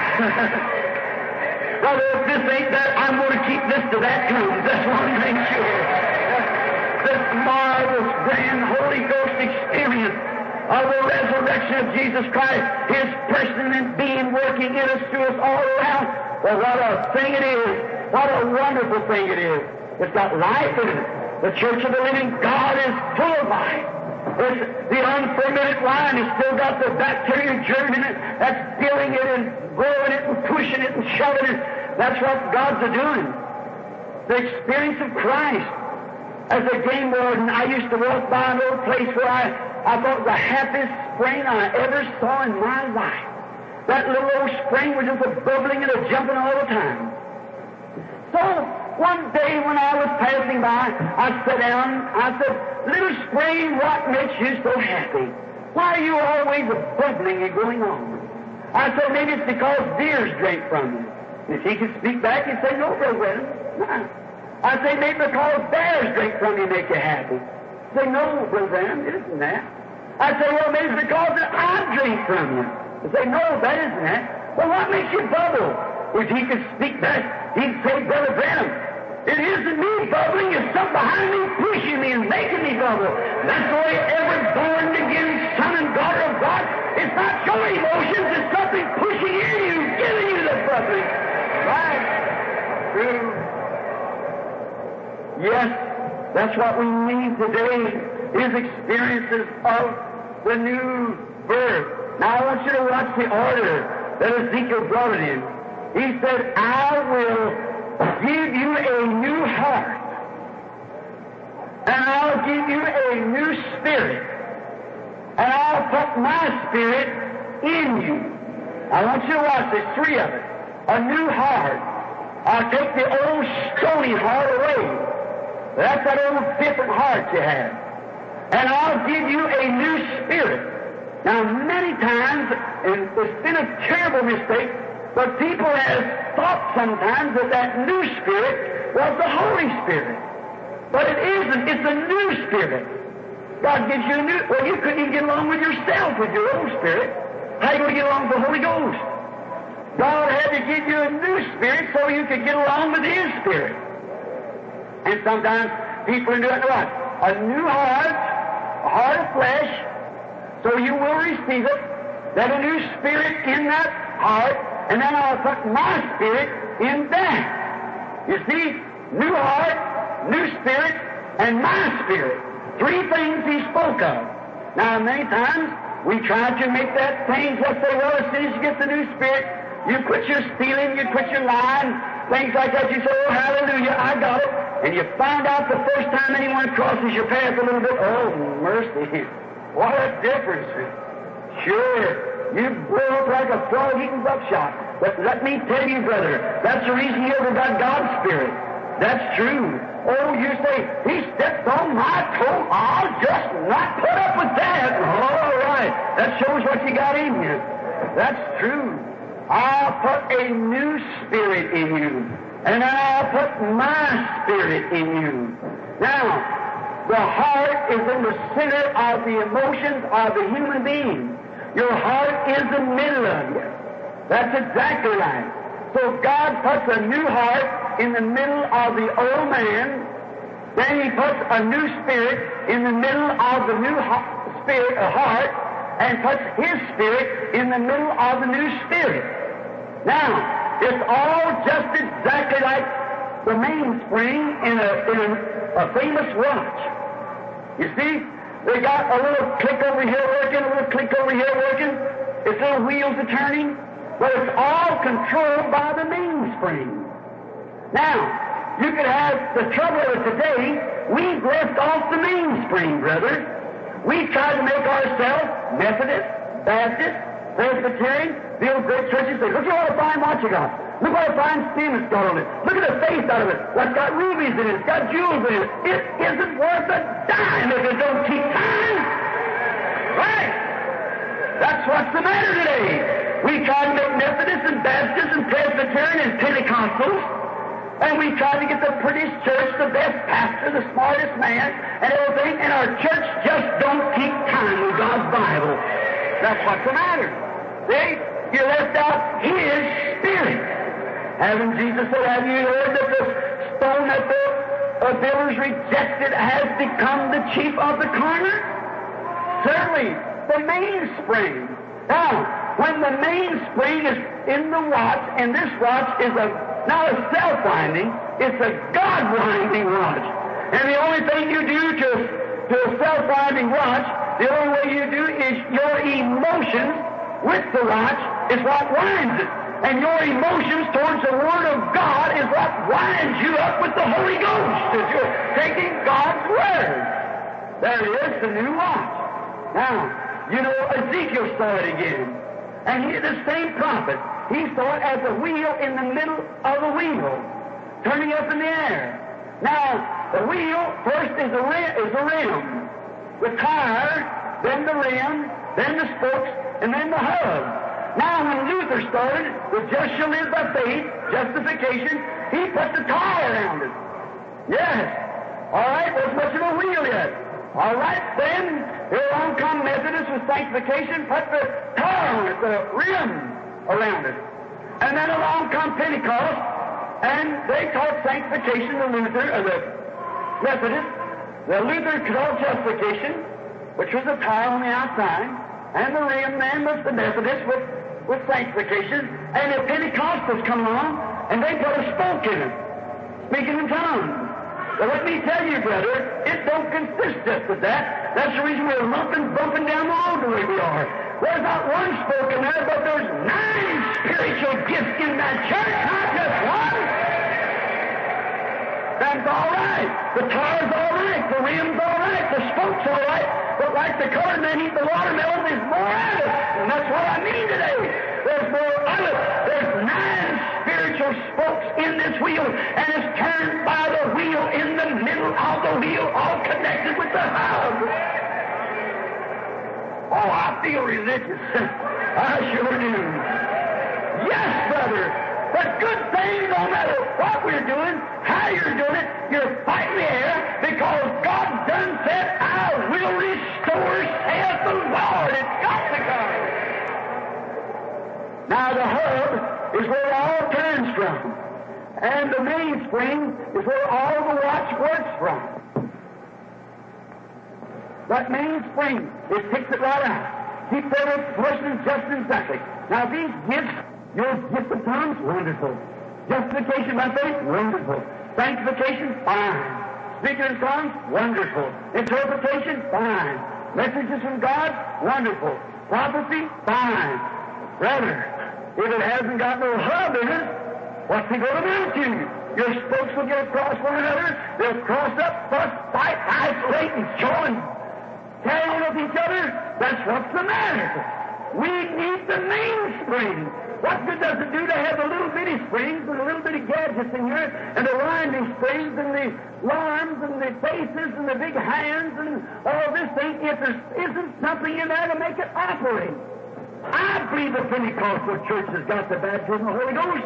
Brother, if this ain't that, I'm going to keep this to that comes. That's one thing sure. This marvelous, grand Holy Ghost experience of the resurrection of Jesus Christ, His person and being working in us, through us, all around. Well, what a thing it is. What a wonderful thing it is. It's got life in it. The church of the living God is full of life. It's the unfermented wine has still got the bacteria germ in it that's filling it and growing it and pushing it and shoving it. That's what God's a doing. The experience of Christ. As a game warden, I used to walk by an old place where I, I thought the happiest spring I ever saw in my life. That little old spring was just a bubbling and a jumping all the time. So, one day when I was passing by, I sat down, I said, little spring, what makes you so happy? Why are you always bubbling and going on? I said, maybe it's because deers drink from you. And if he could speak back, he'd say, no, Brother Branham. No. I say, maybe because bears drink from you make you happy. I say, no, Brother Branham, it isn't that. I say, well, maybe it's because that I drink from you. I say, no, that isn't that. Well, what makes you bubble? If he could speak back, he'd say, Brother Branham, it isn't me bubbling, it's something behind me pushing me and making me bubble. That's the way every born-again son and daughter of God, it's not your emotions, it's something pushing in you, giving you the bubbling. Right? True. Yes, that's what we need today, is experiences of the new birth. Now, I want you to watch the order that Ezekiel brought it in. He said, I will give you a new heart, and I'll give you a new spirit, and I'll put my spirit in you. I want you to watch this, three of it. A new heart. I'll take the old stony heart away. That's that old different heart you had. And I'll give you a new spirit. Now, many times, and it's been a terrible mistake, But people have thought sometimes that that new Spirit was the Holy Spirit. But it isn't. It's a new Spirit. God gives you a new... Well, you couldn't even get along with yourself with your old spirit. How are you going to get along with the Holy Ghost? God had to give you a new spirit so you could get along with His Spirit. And sometimes people are doing what? A new heart, a heart of flesh, so you will receive it. Then a new spirit in that heart, and then I'll put my spirit in that. You see, new heart, new spirit, and my spirit. Three things He spoke of. Now, many times we try to make that things, let's say, well, as soon as you get the new spirit, you quit your stealing, you quit your lying, things like that. You say, oh, hallelujah, I got it. And you find out the first time anyone crosses your path a little bit, oh, mercy, what a difference. Sure, you blow up like a frog eating buckshot. But let me tell you, brother, that's the reason you ever got God's Spirit. That's true. Oh, you say, He stepped on my toe, I'll just not put up with that. All right, that shows what you got in you. That's true. I'll put a new spirit in you, and I'll put my spirit in you. Now, the heart is in the center of the emotions of the human being. Your heart is the middle of you. That's exactly right. So God puts a new heart in the middle of the old man. Then He puts a new spirit in the middle of the new ho- spirit, a heart, and puts His Spirit in the middle of the new spirit. Now, it's all just exactly like the mainspring in a, in a, a famous watch. You see, they got a little click over here working, a little click over here working. Its little wheels are turning, but it's all controlled by the mainspring. Now, you could have the trouble of today. We've left off the mainspring, brother. We try to make ourselves Methodist, Baptist, Presbyterian, build great churches. Say, look at what a fine watch you got. Look what a fine steam it's got on it. Look at the face out of it. What's got rubies in it. It's got jewels in it. It isn't worth a dime if it don't keep time. Right. That's what's the matter today. We try to make Methodists and Baptists and Presbyterian and Pentecostals, and we try to get the prettiest church, the best pastor, the smartest man, and everything, and our church just don't keep time with God's Bible. That's what's the matter. See? You left out His Spirit. Haven't Jesus said, have you heard that the stone that the uh, builders rejected has become the chief of the corner? Certainly, the mainspring. Now, when the mainspring is in the watch, and this watch is a not a self-winding, it's a God-winding watch. And the only thing you do to, to a self-winding watch, the only way you do is your emotions with the watch is what winds it. And your emotions towards the Word of God is what winds you up with the Holy Ghost as you're taking God's Word. There it is, the new watch. Now, you know, Ezekiel saw it again. And he, the same prophet, he saw it as a wheel in the middle of a wheel, turning up in the air. Now, the wheel first is a rim, is a rim. The tire, then the rim, then the spokes, and then the hub. Now, when Luther started, the just shall live by faith, justification, he put the tire around it. Yes. All right, wasn't much of a wheel yet. All right, then, here on come Methodists with sanctification, put the tire on it, the rim around it. And then along come Pentecost, and they taught sanctification, the Luther, or the Methodist. The Luther taught justification, which was the tire on the outside, and the rim then was the Methodist with, with sanctification. And the Pentecostals come along, and they put a spoke in it, speaking in tongues. Well, let me tell you, brother, it don't consist just of that. That's the reason we're lumping, bumping down the road the way we are. There's not one spoke in there, but there's nine spiritual gifts in that church, not just one. That's all right. The tire's all right. The rim's all right. The spoke's all right. But like the colored men eat the watermelon, there's more of it. And that's what I mean today. There's more of it. There's nine spiritual spokes in this wheel, and it's turned by the wheel in the middle of the wheel, all connected with the hub. Oh, I feel religious. I sure do. Yes, brother. But good things, no matter what we're doing, how you're doing it, you're fighting the air because God done said, I will restore, saith the Lord. It's got to come. Now the hub is where it all turns from. And the mainspring is where all the watch works from. That mainspring, it picks it right out. Keep that expression just exactly. Now these gifts, your gift of tongues, wonderful. Justification by faith, wonderful. Sanctification, fine. Speaking in tongues, wonderful. Interpretation, fine. Messages from God, wonderful. Prophecy, fine. Brother, if it hasn't got no hub in it, what's it going to do to you? Your spokes will get across one another. They'll cross up, fuss, fight, isolate, and join. Carry on with each other. That's what's the matter. We need the mainspring. What good does it do to have the little bitty springs and the little bitty gadgets in here and the winding springs and the arms and the faces and the big hands and all this thing if there isn't something in there to make it operate? I believe the Pentecostal church has got the baptism of the Holy Ghost.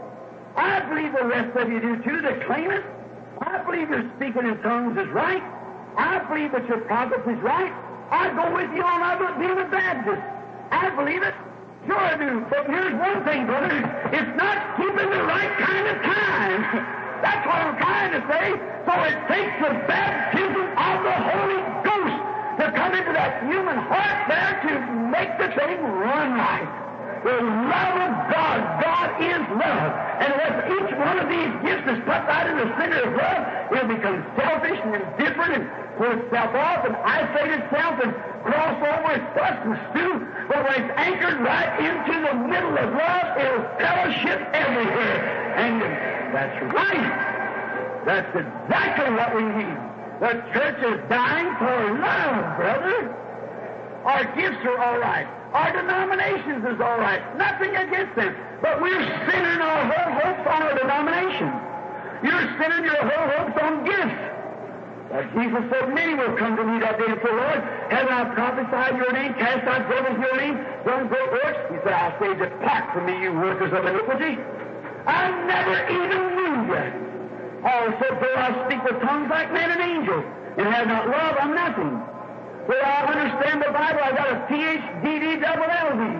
I believe the rest of you do too that claim it. I believe your speaking in tongues is right. I believe that your prophecy is right. I go with you on I being a Baptist. I believe it. Sure I do. But here's one thing, brother. It's not keeping the right kind of time. That's what I'm trying to say. So it takes the baptism of the Holy Ghost to come into that human heart there to make the thing run right. The love of God. God is love. And if each one of these gifts is put right in the center of love, it'll become selfish and indifferent and pull itself off and isolate itself and cross over and fuss and stew. But when it's anchored right into the middle of love, it'll fellowship everywhere. And that's right. That's exactly what we need. The church is dying for love, brother. Our gifts are all right. Our denominations is all right. Nothing against them. But we're centering our whole hopes on our denomination. You're centering your whole hopes on gifts. Like Jesus said, many will come to me that day and say, Lord, haven't I prophesied your name, cast out devils in your name, done great works? He said, I'll say, depart from me, you workers of iniquity. I never even knew you. Also, though I speak with tongues like men and angels, and have not love, I'm nothing. Though I understand the Bible, I got a P H D D double L D.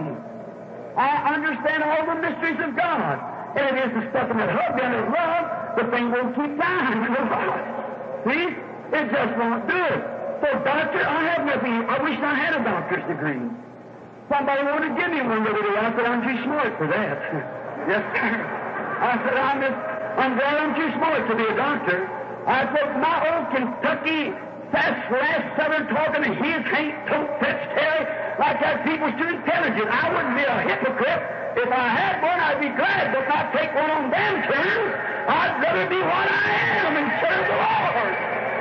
I understand all the mysteries of God. And it is the stuff in that hub down in love, the thing won't keep dying. See? It just won't do it. So, doctor, I have nothing. I wish I had a doctor's degree. Somebody wanted to give me one the other day. I said, I'm too smart for that. Yes, sir. I said, I'm just, I'm glad I'm too smart to be a doctor. I said, my old Kentucky sass last southern talking and his ain't tote fetch Terry like that people's too intelligent. I wouldn't be a hypocrite. If I had one, I'd be glad, but not take one on them terms. I'd rather be what I am and serve the Lord.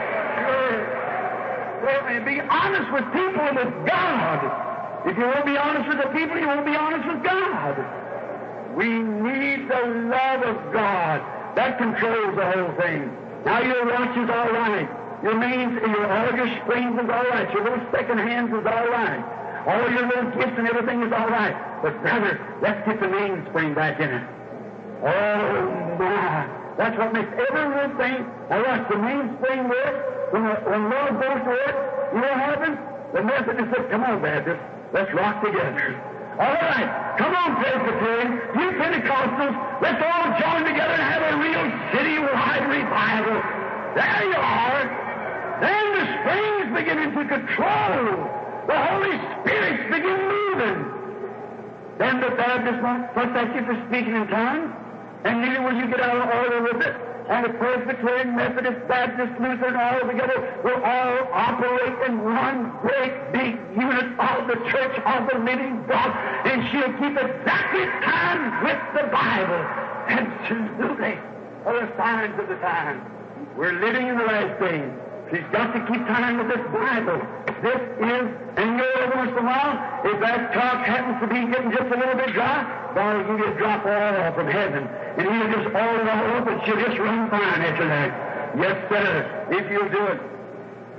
And be honest with people and with God. If you won't be honest with the people, you won't be honest with God. We need the love of God. That controls the whole thing. Now your watch is all right. Your mains, your, all your springs is all right. Your little second hands is all right. All your little gifts and everything is all right. But brother, let's get the mainspring back in it. Oh my. That's what makes every little thing. Now watch, the mainspring work. When the when Lord goes to work, you know what happens? The Methodists said, come on, Baptist, let's rock together. All right, come on, Presbyterian, you Pentecostals, let's all join together and have a real city-wide revival. There you are. Then the springs begin to control. The Holy Spirit's begin moving. Then the Baptists won't fuss at you for speaking in tongues, and neither will you get out of order with it. And the Presbyterian, Methodist, Baptist, Lutheran, all together will all operate in one great big unit of the Church of the Living God. And she'll keep exactly time with the Bible. Absolutely. Are the signs of the time. We're living in the last days. She's got to keep time with this Bible. This is, and you know, every once in a while, if that cock happens to be getting just a little bit dry, God will give you a drop of oil from heaven. And he'll just oil it all up and she'll just run fine after that. Yes, sir, if you'll do it.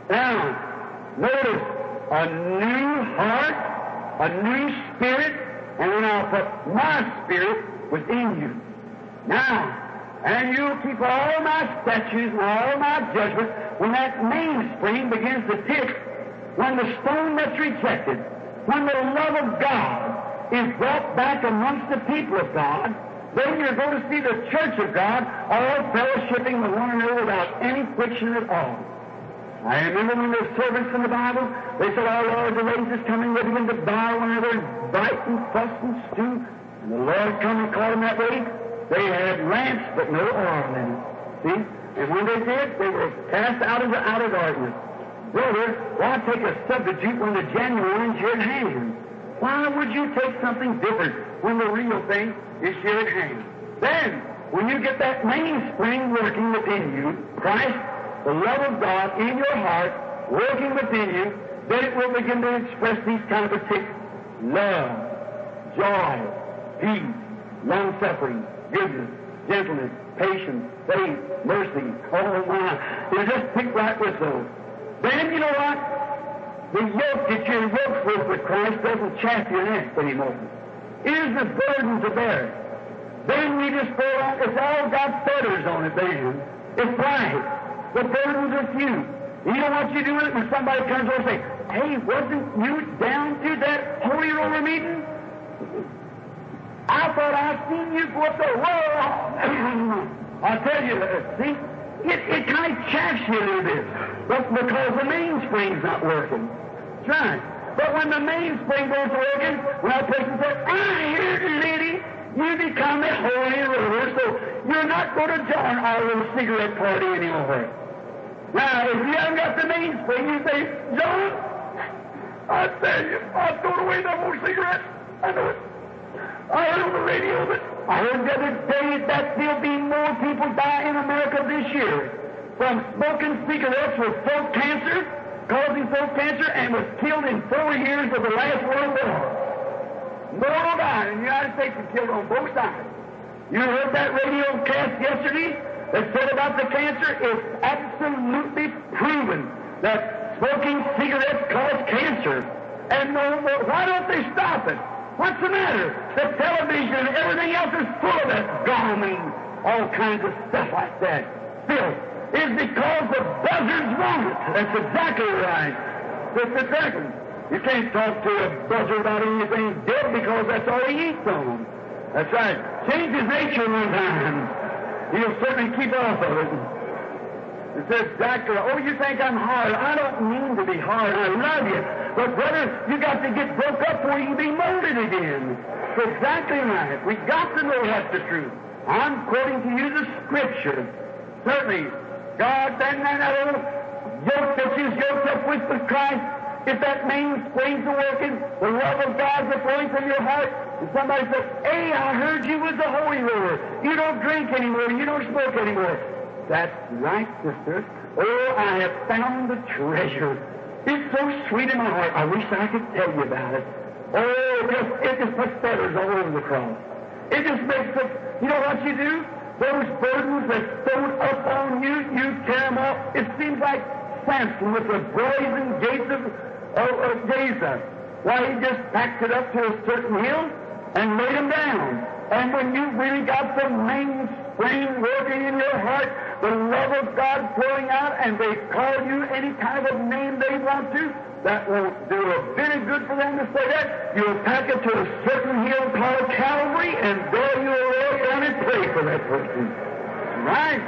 Now, notice, a new heart, a new spirit, and then I'll put my Spirit within you. Now, and you'll keep all my statutes and all my judgments. When that mainspring begins to tick, when the stone that's rejected, when the love of God is brought back amongst the people of God, then you're going to see the church of God all fellowshipping with one another without any friction at all. I remember when the servants in the Bible, they said, "Our Lord, the ladies is coming," they begin to bow one another and bite and fuss and stew. And the Lord come and called them that way. They had lamps, but no oil in it. See? And when they did, they were cast out of the outer darkness. Brother, why take a substitute when the genuine is here at hand? Why would you take something different when the real thing is here at hand? Then, when you get that mainspring working within you, Christ, the love of God in your heart, working within you, then it will begin to express these kind of particulars: love, joy, peace, long-suffering, goodness, gentleness, patience, faith, mercy. Oh my! You just pick right with those. Then you know what? The yoke that you're yoked with with Christ doesn't chafe your neck anymore. It is the burden to bear. Then we just go on. It's all got feathers on it then. It's right. The burden's with you. You know what you do with it when somebody comes over and says, "Hey, wasn't you down to that Holy Roller meeting? I thought I seen you go up the wall." I tell you, see, it, it kind of chafes you a little bit, but because the mainspring's not working. That's right. But when the mainspring goes working, when a person says, "I hear the lady," you become a holy roller, so you're not going to join our little cigarette party anymore. Now, if you haven't got the mainspring, you say, "John, I tell you, I've thrown away the whole cigarette. I know it. I heard on the radio that I heard the other day that there'll be more people die in America this year from smoking cigarettes with throat cancer, causing throat cancer, and was killed in four years of the last World War. More died in the United States and killed on both sides. You heard that radio cast yesterday that said about the cancer? It's absolutely proven that smoking cigarettes cause cancer. And no more. Why don't they stop it? What's the matter? The television and everything else is full of that gum and all kinds of stuff like that. Still, it's because the buzzards want it. That's exactly right. That's exactly. You can't talk to a buzzard about anything dead because that's all he eats on. That's right. Change his nature one time. He'll certainly keep off of it. It says, "Doctor, oh, you think I'm hard. I don't mean to be hard. I love you. But, brother, you got to get broke up before you can be molded again." That's exactly right. We got to know that's the truth. I'm quoting to you the Scripture. Certainly, God, then that old yoke that you's yoked up with with Christ, if that mainspring's working, the love of God's flowing from your heart, and somebody says, "Hey, I heard you was a holy roller. You don't drink anymore. You don't smoke anymore." That's right, sister. Oh, I have found the treasure. It's so sweet in my heart. I wish I could tell you about it. Oh, it just, it just puts feathers all over the cross. It just makes it, you know what you do? Those burdens that thrown up on you, you tear them off. It seems like Samson with the brazen gates of, of, of Gaza. Why, he just packed it up to a certain hill and laid them down. And when you really got the mainspring working in your heart, the love of God flowing out, and they call you any kind of name they want to, that won't do a bit of good for them to say that. You'll pack it to a certain hill called Calvary, and there you'll lay down and pray for that person. Right?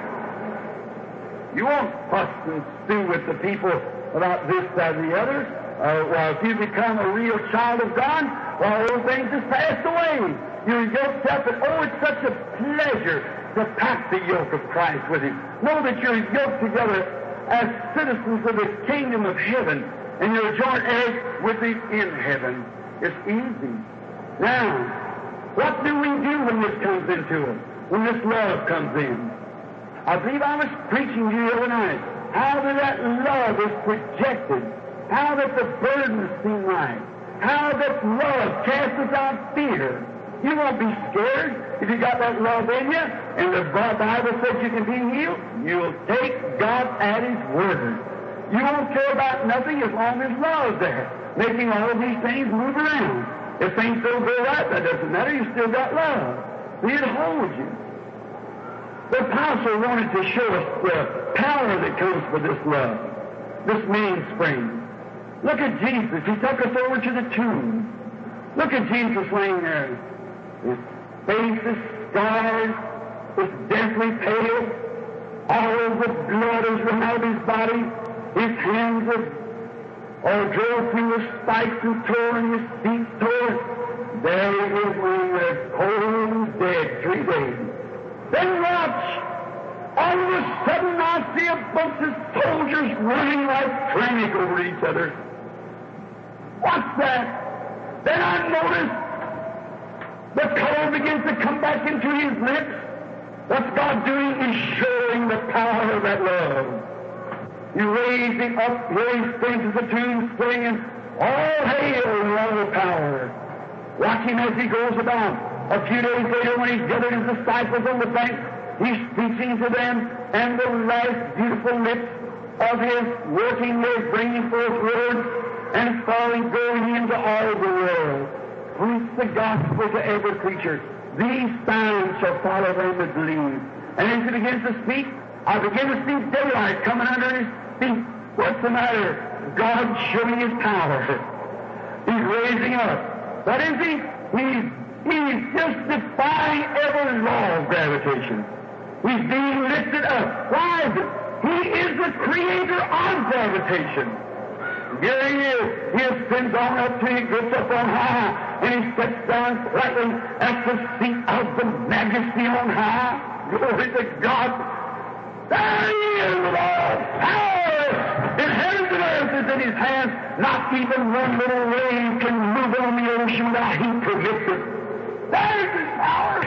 You won't fuss and stew with the people about this, that, and the other. Uh, well, if you become a real child of God, well, those things just passed away. You're yoked up, and oh, it's such a pleasure to pack the yoke of Christ with Him. Know that you're yoked together as citizens of the kingdom of heaven, and you're joint heirs with Him in heaven. It's easy. Now, what do we do when this comes into us? When this love comes in? I believe I was preaching to you the other night how that, that love is projected, how that the burdens seem light, how that love casts out fear. You won't be scared if you got that love in you, and the Bible says you can be healed. You'll take God at His word. You won't care about nothing as long as love's there, making all of these things move around. If things don't go right, that doesn't matter. You still got love. It holds you. The apostle wanted to show us the power that comes with this love, this mainspring. Look at Jesus. He took us over to the tomb. Look at Jesus laying there. His face is scarred, is deathly pale. All the blood is run out of his body. His hands are all drove through with spikes and torn, his feet torn. There he is laying there, cold and dead, three days. Then watch! All of a sudden I see a bunch of soldiers running like frantic over each other. What's that? Then I notice the color begins to come back into his lips. What God doing is showing the power of that love. You raise him up, here he stands at the tomb singing, all hail and all the power. Watch him as he goes about. A few days later, when he's gathered his disciples on the bank, he's speaking to them, and the last beautiful lips of his working there, bringing forth words, and falling, going into all the world. Preach the gospel to every creature. These signs shall follow them that believe. And as he begins to speak, I begin to see daylight coming under his feet. What's the matter? God's showing his power. He's raising up. What is he? He's, he's just defying every law of gravitation. He's being lifted up. Why is it? He is the creator of gravitation. Here he is. He ascends on up till he gets up on high, and he sits down slightly at the seat of the majesty on high. Glory to God. There he is with all power in heaven and earth is in his hands. Not even one little wave can move on the ocean without he permits it. There's his power.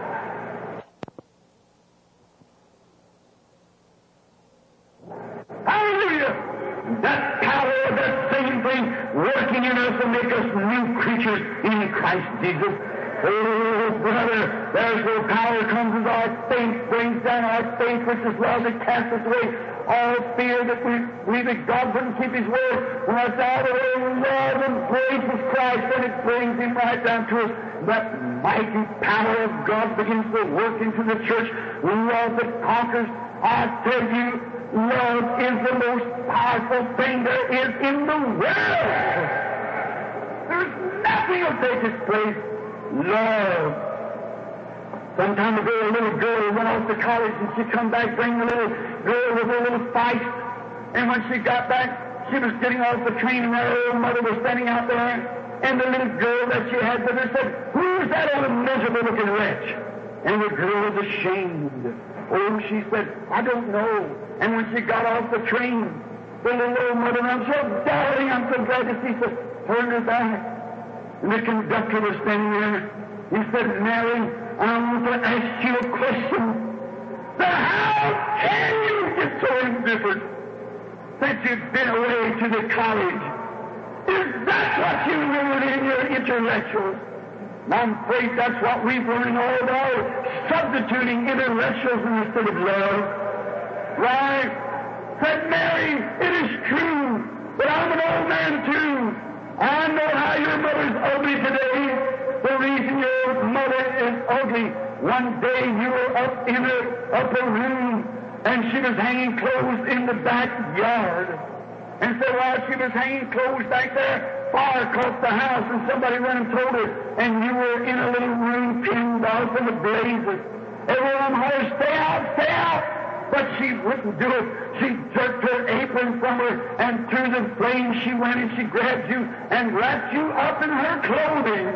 Hallelujah! That power, that same thing working in us to make us new creatures in Christ Jesus. Oh, brother, there's where power comes as our faith brings down our faith, which is love that casts us away all fear that we believe that God wouldn't keep his word. When it's out of the love and grace of Christ, then it brings him right down to us. That mighty power of God begins to work into the church. Love that conquers. I tell you, love is the most powerful thing there is in the world. There's nothing will take its place. Love. Some time ago, a little girl went off to college, and she come back bringing a little girl with a little feist. And when she got back, she was getting off the train, and her old mother was standing out there. And the little girl that she had with her said, "Who is that old miserable-looking wretch?" And the girl was ashamed. Oh, she said, "I don't know." And when she got off the train, the little old mother, "I'm so darling, I'm so glad to see," said, turned her back. And the conductor was standing there. He said, "Mary, I want to ask you a question. Now, how can you get so indifferent since you've been away to the college? Is that what you learned in your intellectuals?" And I'm afraid that's what we've learned all about, substituting intellectuals instead of love. Right? Said Mary, "It is true, but I'm an old man too. I know how your mother's ugly today. The reason your mother is ugly, one day you were up in her upper room, and she was hanging clothes in the backyard. And so while she was hanging clothes back there, fire caught the house, and somebody went and told her, and you were in a little room pinned off in the blazes. Everyone hollered, 'Stay out, stay out!' But she wouldn't do it. She jerked her apron from her, and through the flames she went, and she grabbed you and wrapped you up in her clothing.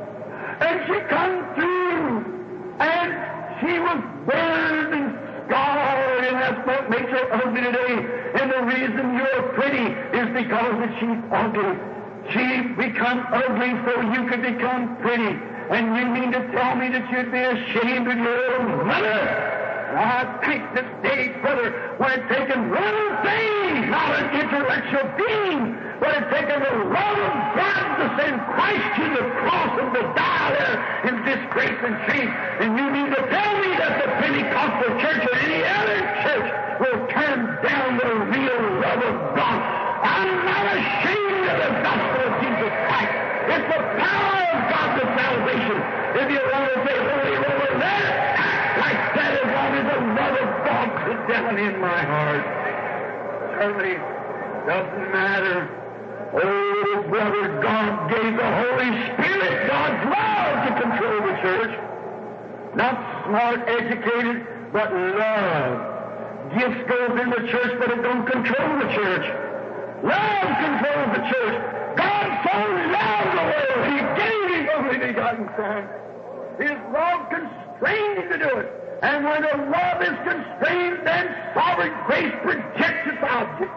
And she come through, and she was burned and scarred, and that's what makes her ugly today. And the reason you're pretty is because that she's ugly. She become ugly so you could become pretty. And you mean to tell me that you'd be ashamed of your own mother? I think this day, brother, when it's taken one thing, not an intellectual being, but it's taken the love of God to send Christ to the cross and to die there in disgrace and shame. And you mean to tell me that the Pentecostal church or any other church will turn down the real love of God? I'm not ashamed of the gospel of Jesus Christ. It's the power If you want to say holy roller, let it act like that as long as the love of God sits down in my heart. Certainly doesn't matter. Oh, brother, God gave the Holy Spirit, God's love, to control the church. Not smart, educated, but love. Gifts goes in the church, but it don't control the church. Love controls the church. God so loved the world, He gave His only begotten Son. His love constrained Him to do it. And when the love is constrained, then sovereign grace projects its object.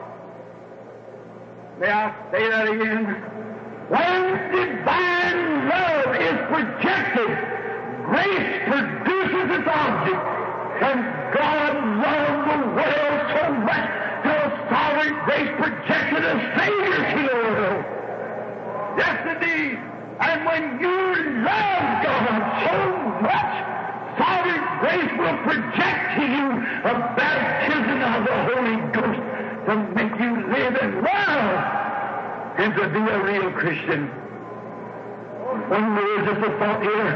May I say that again? When divine love is projected, grace produces its object. And God loved the world so much till sovereign grace projected a Savior to the world. Yes, indeed. And when you love God so much, sovereign grace will project to you a baptism of the Holy Ghost to make you live in love and to be a real Christian. One day, just a thought here,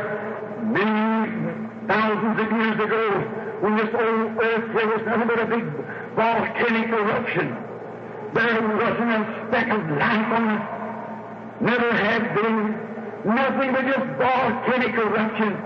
many thousands of years ago, when this old earth here was nothing but a big volcanic eruption, there wasn't a speck of life on it. Never had been. Nothing but just volcanic eruption.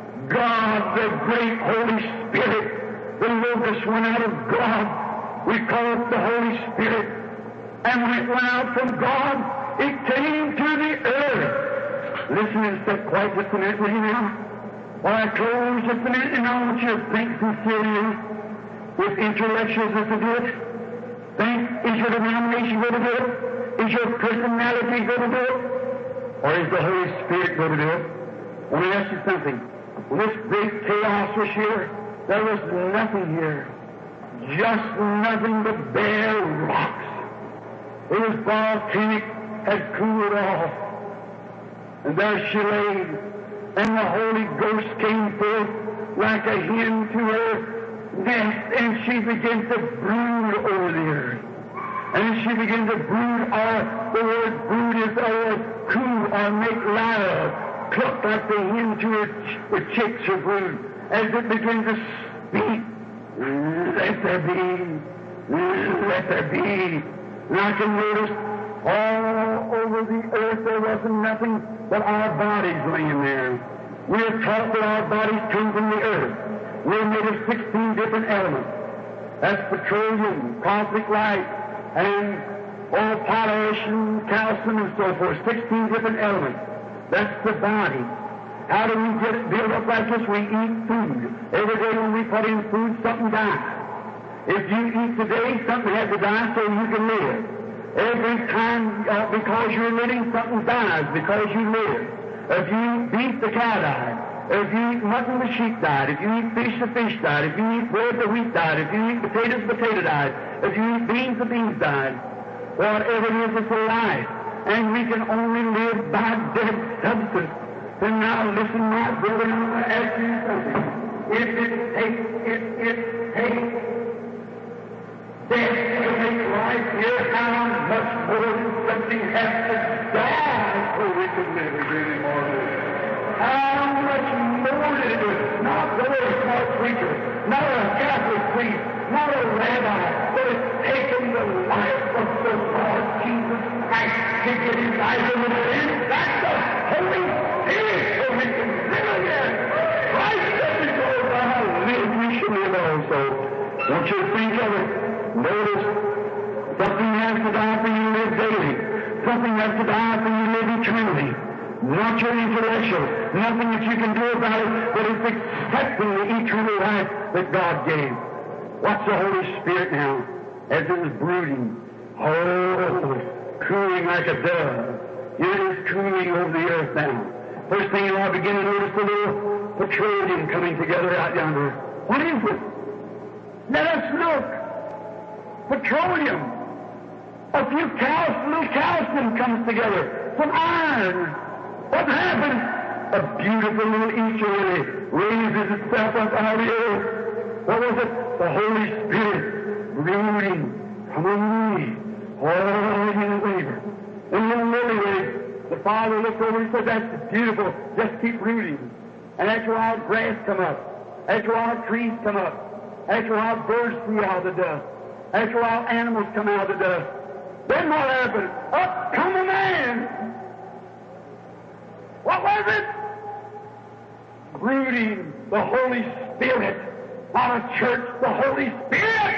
God, the great Holy Spirit, the Logos went out of God. We call it the Holy Spirit. And when it went out from God, it came to the earth. Listen and stay quiet just a minute with you now. While I close just a minute, and I want you to think sincerely. If intellectuals is to do it, think, is your denomination going to do it? Is your personality going to do it? Or is the Holy Spirit going to do it? I want to ask you something. When this great chaos was here, there was nothing here. Just nothing but bare rocks. It was volcanic, had cooled off. And there she lay, and the Holy Ghost came forth like a hen to her nest, and she began to brood over the earth. And she began to brood, or the word brood is a word coo, or make loud, cluck like the hen to her ch- the chicks her brood, as it began to speak. Let there be, let there be. And I can notice all over the earth there wasn't nothing but our bodies laying there. We are taught that our bodies come from the earth. We're made of sixteen different elements. That's petroleum, cosmic light, and all potash and calcium and so forth. Sixteen different elements. That's the body. How do we get it built up like this? We eat food. Every day when we put in food, something dies. If you eat today, something has to die so you can live. Every time, uh, because you're living, something dies because you live. If you eat beef, the cow died. If you eat mutton, the sheep died. If you eat fish, the fish died. If you eat bread, the wheat died. If you eat potatoes, the potato died. If you eat beans, the beans died. Whatever it is, it's a life. And we can only live by dead substance. And now listen, my brother, I'm going to ask you something. If it takes, if it takes death to make life here, how much more than something has to die so we can live again immortally? How much more did it do? Not the very smart preacher, not a Catholic priest, not a rabbi, but it's taken the life of the Lord Jesus Christ to get his life in the end. That's the Holy Spirit so we can live again. Christ doesn't go by live, we should live also. I want you to think of it. Notice, something has to die for you to live daily. Something has to die for you to live eternally. Not your intellectual. Nothing that you can do about it, but it's accepting the eternal life that God gave. Watch the Holy Spirit now, as it is brooding. Oh, cooling like a dove. It is cooling over the earth now. First thing I begin to notice the little petroleum coming together out yonder. What is it? Let us look. Petroleum. A few cal- little calcium comes together. Some iron. What happens? A beautiful little Easter lily raises itself up out of the earth. What was it? The Holy Spirit brooding. Come on me. Oh, you labor. And the lily, the Father looked over and said, that's beautiful. Just keep brooding. And after a while, grass come up. After a while, trees come up. After a while, birds flee out of the dust. After a while, animals come out of the dust. Then what happened? Up come a man. What was it? Brooding the Holy Spirit. Not a church, the Holy Spirit.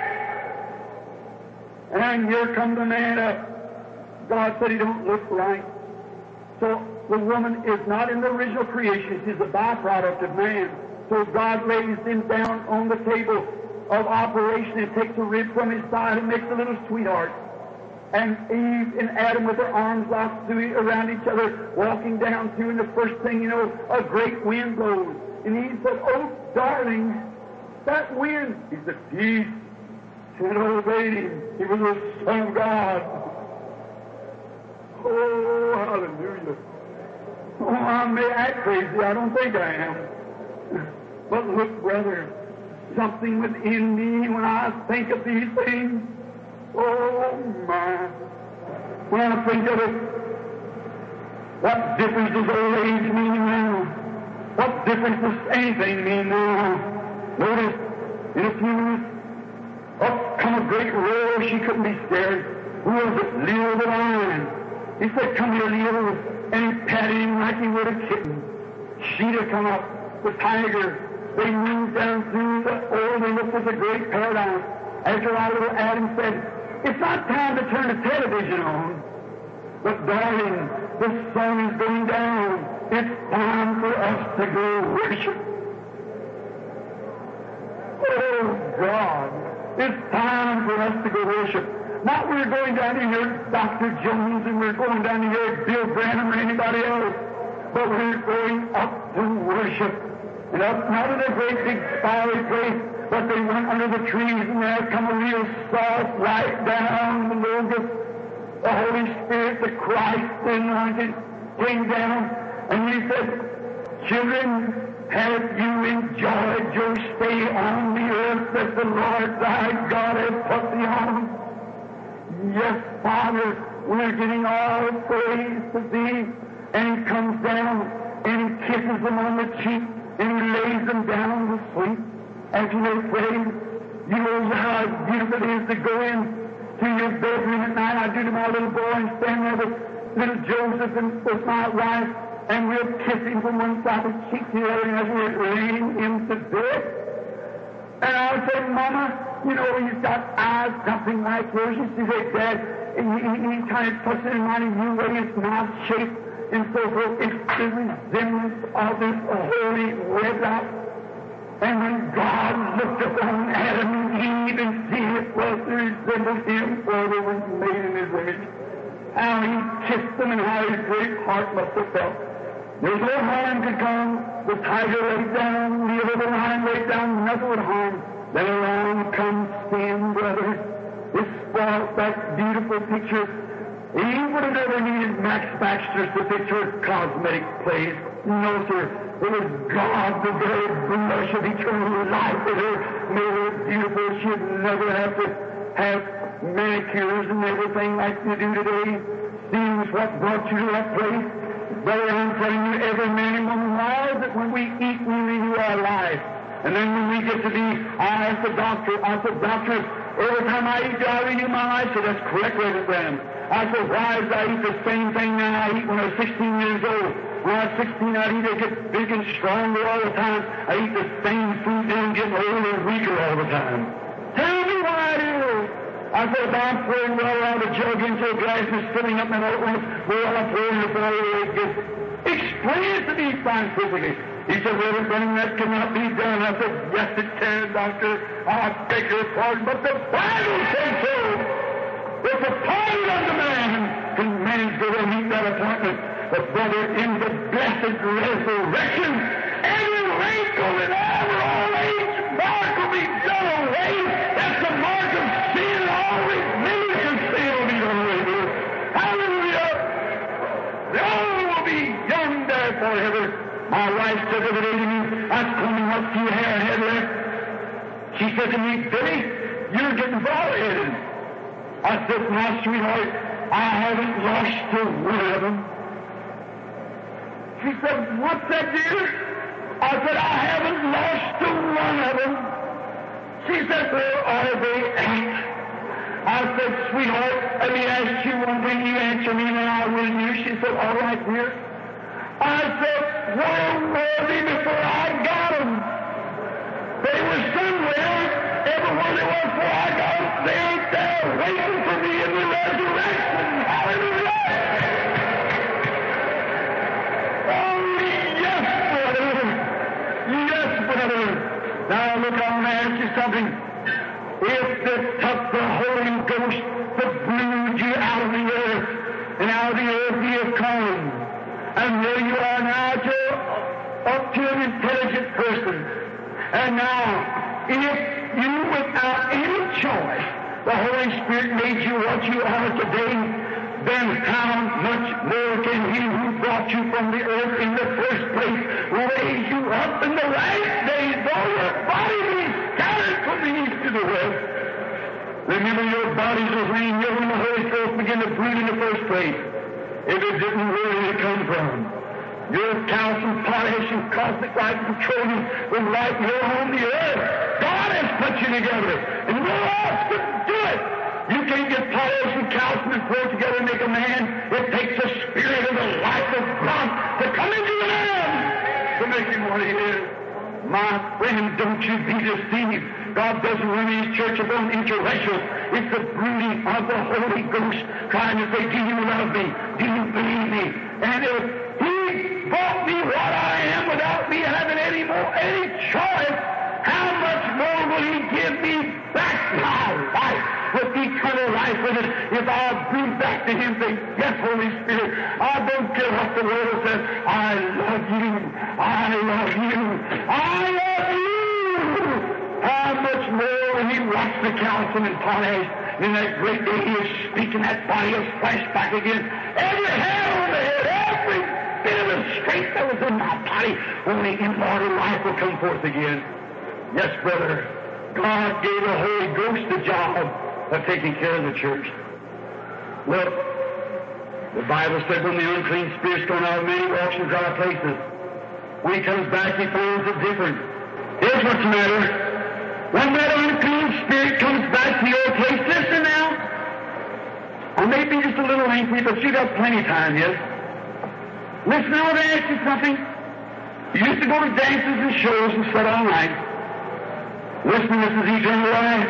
And here comes the man up. God said he don't look right. So the woman is not in the original creation. She's a byproduct of man. So God lays him down on the table of operation and takes a rib from his side and makes a little sweetheart. And Eve and Adam with their arms locked around each other, walking down through, and the first thing you know, a great wind blows. And Eve said, "Oh, darling, that wind." He said, "Peace." And obeyed him. He was the Son of God. Oh, hallelujah. Oh, I may act crazy. I don't think I am. But look, brother, something within me when I think of these things. Oh, my. When I think of it, what difference does old age mean now? What difference does anything mean now? Notice, in a few minutes, up come a great roar. She couldn't be scared. Who was it? Leo the lion. He said, "Come here, Leo." And he patted him like he would a kitten. She'd come up, the tiger. They moved down through the old and looked at the great paradise. After our little Adam said, "It's not time to turn the television on. But darling, the sun is going down. It's time for us to go worship." Oh, God. It's time for us to go worship. Not we're going down to hear Doctor Jones and we're going down to hear Bill Branham or anybody else, but we're going up to worship. And up, not in a great big fiery place, but they went under the trees and there come a real soft light down the Logos. The Holy Spirit, the Christ, the anointed, came down and he said, "Children, have you enjoyed your stay on the earth that the Lord thy God has put thee on?" "Yes, Father, we're getting all praise to thee." And he comes down and he kisses them on the cheek and he lays them down to sleep. After they pray, you know how beautiful it is to go in to your bedroom at night. I do to my little boy and stand there with little Joseph and with my wife, and we'll kiss him from one side of the cheek to the other as we're laying him to bed. And I'll say, "Mama, you know, he's got eyes something like yours." She says, "Dad," and he, he, he kind of puts it in mind of you, way his mouth shaped and so forth. It's the resemblance of this holy wedlock. And when God looked upon Adam and Eve and see it was to resemble him, for they were made in his image, how he kissed them and how his great heart must have felt. There was no harm could come. The tiger laid down, the other lion laid down, nothing would harm. Then along comes sin, brother. It spoils that beautiful picture. He would have never needed Max Baxter to picture cosmetic plays. No, sir. It was God, the very blush of eternal life that her made her beautiful. She'd never have to have manicures and everything like you do today. Seems what brought you to that place. Brother, I'm telling you, every man and woman knows that when we eat, we renew our life. And then when we get to be, I asked the doctor, I said, "Doctor, every time I eat, I renew my life." So that's correct, Reverend Branham. I said, "Why is I eat the same thing now I eat when I was sixteen years old? When I was sixteen, I'd eat, I get big and stronger all the time. I eat the same food now and getting older and weaker all the time. Tell me why it is." I said, "I'm pouring water out of a jug into a glass and filling up my oatmeal. Well, I'm pouring it all the way it gets. Explain it to me scientifically." He said, "Reverend Branham, that cannot be done." I said, "Yes, it can, doctor. I beg your pardon, but the Bible says so. It's appointed unto man. Can man go and meet that appointment? But brother, in the blessed resurrection, every wrinkle and every old age mark will be done away. That's the mark of sin. All remembrance of sin will be done away. Hallelujah! The old will be young there forever. My wife said the other day to me, I told me what few hair I had left. She said to me, "Billy, you're getting bald-headed." I said, "My sweetheart, I haven't lost a word of them." She said, "What's that, dear?" I said, I haven't lost a one of them. She said, where are they at? I said, sweetheart, let me ask you one thing. You answer me, and then I will you. She said, all right, dear. I said, where were they before I got them? They were somewhere. Everywhere they were before I got them, they ain't there waiting for me in the resurrection. Hallelujah! Oh, yes, brother. Yes, brother. Now, look, I want to ask you something. If it took the Holy Ghost to brood you out of the earth, and out of the earth you have come, and here you are now to, up to an intelligent person, and now, if you, without any choice, the Holy Spirit made you what you are today, then how much more can He who brought you from the earth in the first place raise you up in the last days, though your body be scattered from the east to the west? Remember, your bodies was laying here when the Holy Ghost began to brood in the first place. If it didn't, where did it come from? Your calcium, potash, and cosmic light and petroleum will light here on the earth. God has put you together, and no one else could do it. You can't get potash and calcium and throw it together and make a man. It takes the Spirit and the life of God to come into a man to make him what he is. My friend, don't you be deceived. God doesn't run His church upon intellectuals. It's the brooding of the Holy Ghost trying to say, do you love me? Do you believe me? And if He brought me what I am without me having any more, any choice, how much more will He give me back my life with eternal life with it if I bring back to Him say, yes, Holy Spirit, I don't care what the world says, I love you, I love you, I love you. How much more when He rocks the calcium and potash in that great day He is speaking, that body is flashed back again. Every hair on the head, every bit of the strength that was in my body, only immortal life will come forth again. Yes, brother, God gave the Holy Ghost the job of taking care of the church. Look, the Bible said when the unclean spirit's gone out of man, he walks in dry places. When he comes back, he finds it different. Here's what's the matter. When that unclean spirit comes back to your place, listen now. I may be just a little lengthy, but you got plenty of time yet. Listen, I want to ask you something. You used to go to dances and shows and sit all night. Listen, this is eternal life.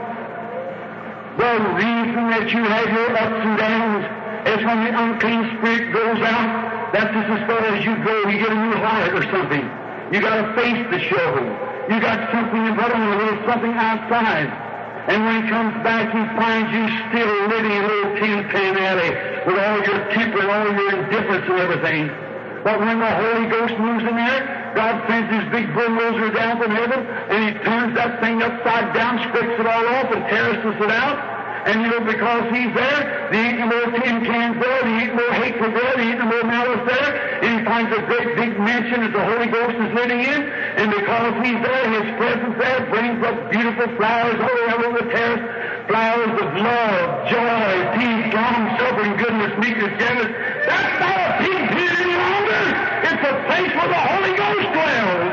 The reason that you have your ups and downs is when the unclean spirit goes out. That's just as far as you go. You get a new heart or something. You got a face to show. You got something to put on, a little something outside. And when he comes back, he finds you still living in a little tin pan alley with all your temper and all your indifference and everything. But when the Holy Ghost moves in there, God sends His big bulldozer down from heaven, and He turns that thing upside down, scrapes it all off, and terraces it out. And you know, because He's there, there ain't no more tin cans there, there ain't no hatred there, there ain't no more malice there, and He finds a great big mansion that the Holy Ghost is living in, and because He's there, His presence there brings up beautiful flowers all over the terrace, flowers of love, joy, peace, long-suffering, goodness, meekness, gentleness. That's not a pig pen any longer. It's a place where the Holy Ghost dwells.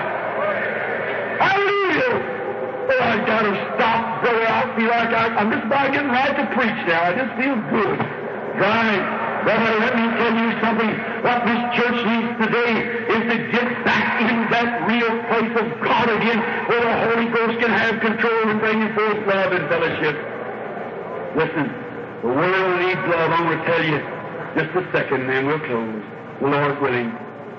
Hallelujah! Oh, I've got to stop, brother. I feel like I, I'm just about getting right to preach now. I just feel good. Right. Brother, let me tell you something. What this church needs today is to get back in that real place of God again, where the Holy Ghost can have control and bring forth love and fellowship. Listen, the world needs love. I'm going to tell you just a second, then we'll close. The Lord willing.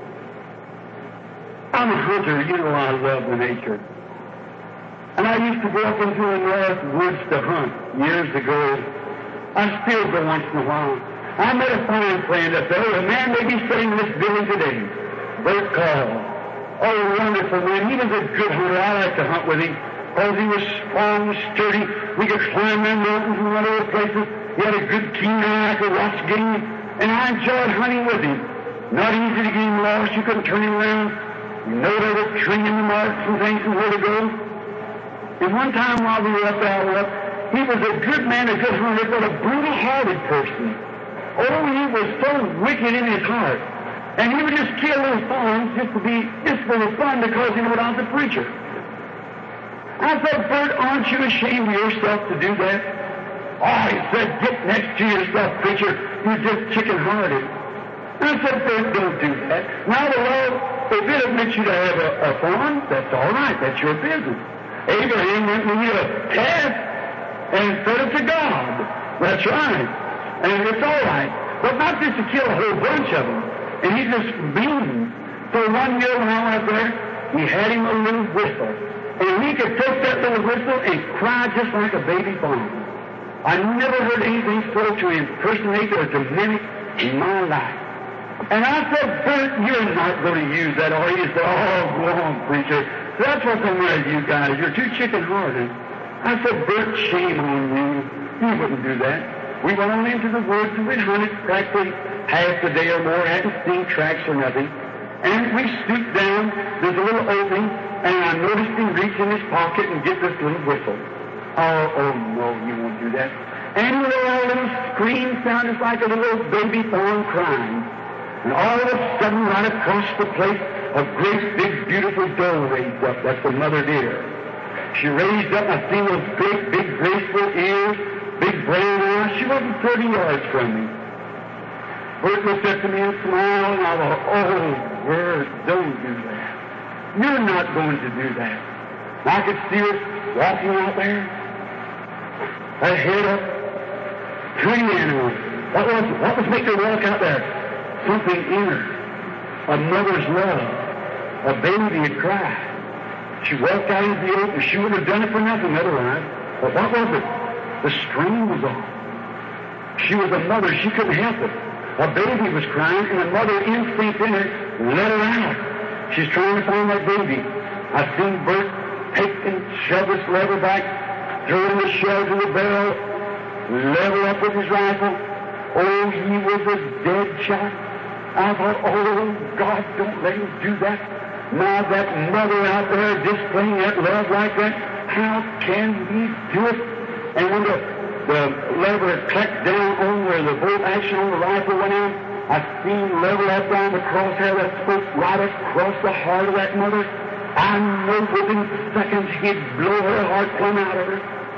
I'm a hunter. You know I love the nature. And I used to go up into the north woods to hunt years ago. I still go once in a while. I met a fine friend up there. A man may be sitting in this building today. Bert Carl. Oh, wonderful man. He was a good hunter. I like to hunt with him because he was strong and sturdy. We could climb them mountains and run over places. He had a good keen eye. I could watch game. And I enjoyed hunting with him. Not easy to get him lost. You couldn't turn him around. You know there was tree in the marks and things and where to go. And one time while we were up there, up, he was a good man, a good hunter, but a brutal-hearted person. Oh, he was so wicked in his heart. And he would just kill little fawns just to be, just for the fun because he knew I was a preacher. I said, Bert, aren't you ashamed of yourself to do that? Oh, he said, get next to yourself, preacher. You're just chicken-hearted. I said, Bert, don't do that. Now the Lord, if it admits you to have a, a fawn, that's all right. That's your business. Abraham went and made a calf and fed it to God. That's right. And it's all right. But not just to kill a whole bunch of them. And he just beaten. So one year when I was there, he had him a little whistle. And he could take that little whistle and cry just like a baby fawn. I never heard anything so to impersonate or to mimic in my life. And I said, Bert, you're not going to use that, are you? He said, oh, go on, preacher. So that's what's the matter with you guys. You're too chicken-hearted. I said, Bert, shame on you. You wouldn't do that. We went on into the woods and we hunted practically half a day or more. Hadn't seen tracks or nothing. And we stooped down. There's a little opening. And I noticed him reach in his pocket and get this little whistle. Oh, oh, no, you won't do that. And a little, little scream sounded like a little baby fawn crying. And all of a sudden, right across the place, a great, big, beautiful doe raised up. That's the mother deer. She raised up, and I seen those great, big, graceful ears, big brown eyes. She wasn't thirty yards from me. Bert looked up to me and smiled, and I thought, oh, Bert, don't do that. You're not going to do that. And I could see her walking out there, her head up, pretty animal. What was it? What was making her walk out there? Something in her. A mother's love. A baby had cried. She walked out into the open. She would have done it for nothing otherwise. But what was it? The strain was on. She was a mother. She couldn't help it. A baby was crying, and a mother instinct in her let her out. She's trying to find that baby. I've seen Bert take and shove his lever back, throw in the shell to the barrel, level up with his rifle. Oh, he was a dead shot. I thought, oh, God, don't let him do that. Now that mother out there displaying that love like that, how can he do it? And when the, the lever clicked down on where the bolt action on the rifle went out, I seen level up down the crosshair that spoke right across the heart of that mother. I know within seconds he'd blow her heart plumb out of her.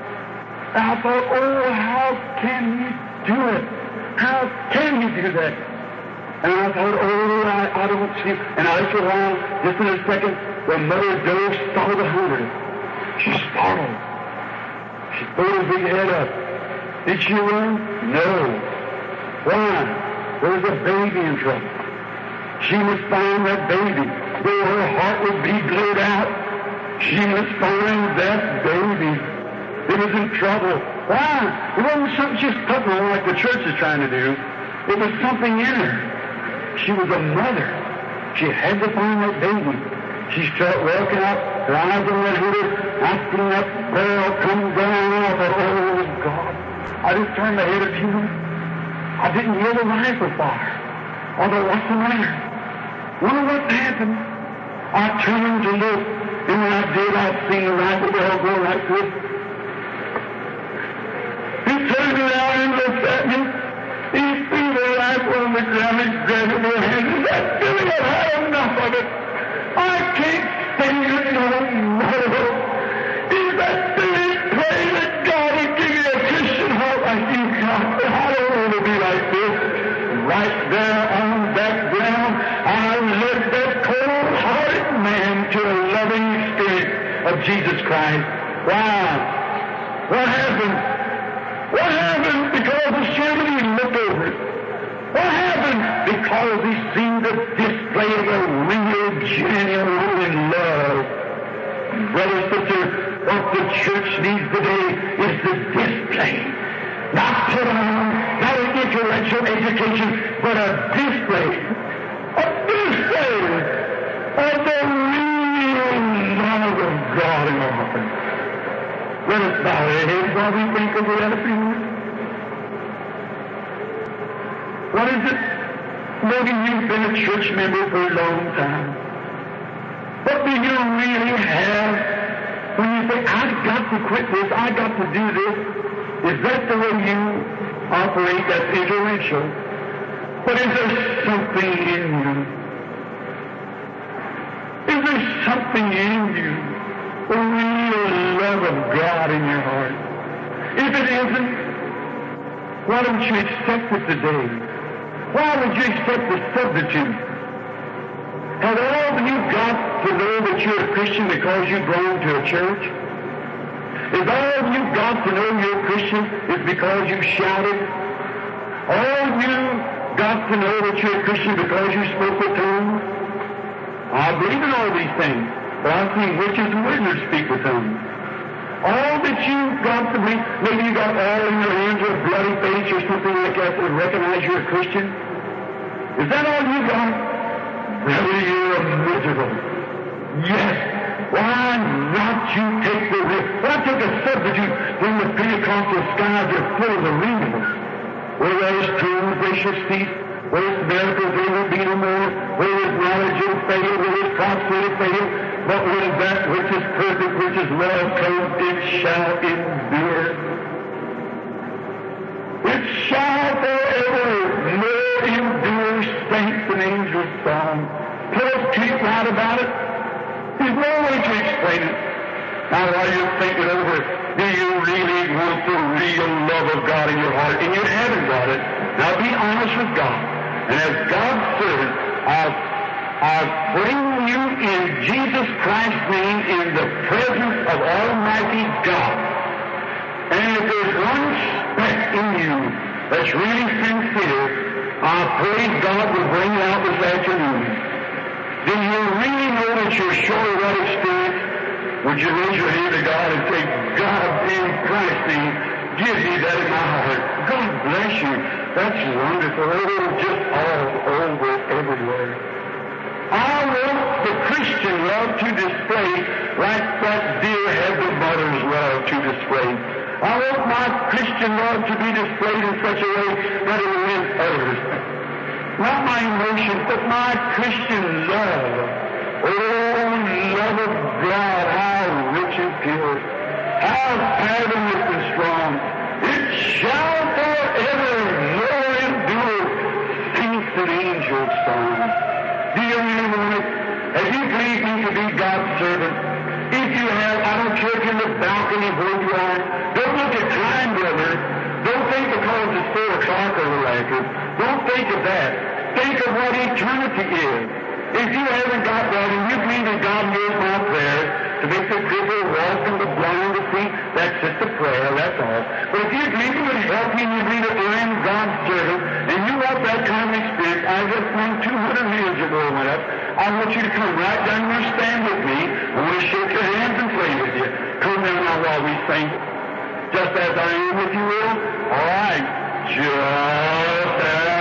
I thought, oh, how can he do it? How can he do that? And I thought, oh, I, I don't see. And I looked around, just in a second, the mother doe started behind her. She startled. She pulled her big head up. Did she run? No. Why? There was a baby in trouble. She must find that baby. Though her heart would be blowed out, she must find that baby. It was in trouble. Why? It wasn't something just putting on like the church is trying to do. It was something in her. She was a mother. She had to find that baby. She started walking up, her eyes on that hood. I seen that barrel come down. I thought, oh, God. I just turned my head a few minutes. I didn't hear the rifle fire. I thought, what's the matter? Wonder what happened. I turned to look, and when I did, I seen the rifle barrel go like this. He turned around and looked at me. He threw the rifle on the ground and grabbed it in her hand and said, Billy, I've had enough of it. I can't stand it no more. He said, Billy, pray that God will give you a Christian heart like you got. I don't want to be like this. Right there on that ground, I led that cold-hearted man to a loving spirit of Jesus Christ. Why? What happened? What happened? Because the servant, he looked over it. What happened? Because he seen the display of a real, genuine love. Brother, sister, what the church needs today is the display. Not put on, not an intellectual education, but a display. A display of the real love of God in our heart. Let us bow our heads while we think of the other things. What is it? Maybe you've been a church member for a long time. What do you really have when you say, I've got to quit this, I've got to do this? Is that the way you operate? That's interracial. But is there something in you in you the real love of God in your heart. If it isn't, why don't you accept it today? Why would you accept the substitute? Have all you got to know that you're a Christian because you belong to a church? Is all you've got to know you're a Christian is because you shouted? All you got to know that you're a Christian because you spoke with tongues? I believe in all these things, but I've seen witches and wizards speak with tongues. All that you've got to be, maybe you got all in your hands or a bloody face or something like that to recognize you're a Christian. Is that all you got? Brother, you're miserable. Yes. Why not you take the risk? Why take a substitute when the Pentecostal skies are full of the rainbows? Where there's tongues, they shall cease. Where there's miracles, there will be no more. Where there's knowledge, it will fail. Where there's prophecy, it will fail. But when that which is perfect, which is love, comes, it shall endure. It shall forever more endure, saints and angels song. Paul's keep right about it. There's no way to explain it. Now, while you're thinking over it, do you really want the real love of God in your heart? And you haven't got it. Now, be honest with God. And as God's servant, I'll, I'll bring you in Jesus Christ's name in the presence of Almighty God. And if there's one speck in you that's really sincere, I pray God will bring you out this afternoon. Do you really know that you're sure of that experience? Would you raise your hand to God and say, God, in Christ's name, give me that in my heart. God bless you. That's wonderful. Oh, just all over everywhere. I want the Christian love to display like that deer had the mother's love to display. I want my Christian love to be displayed in such a way that it will win others. Not my emotions, but my Christian love. Oh, love of God, how rich and pure, how fathomless and strong. It shall forever more endure, saints and angels song. Do you really want it? Have you believed me to be God's servant? If you have, I don't care if you're in the balcony where you are. Don't look at time, brother. Don't think because it's four o'clock or the after. Don't think of that. Think of what eternity is. If you haven't got that and you believe that God hears my prayer to make the cripple walk and the blind to see, that's just a prayer, that's all. But if you believe it would help you and you believe that I am God's servant and you want that kind of experience, I just won two hundred hands ago went up. I want you to come right down here and stand with me. I want to shake your hands and pray with you. Come down now while we sing. Just as I am, if you will. All right. Just as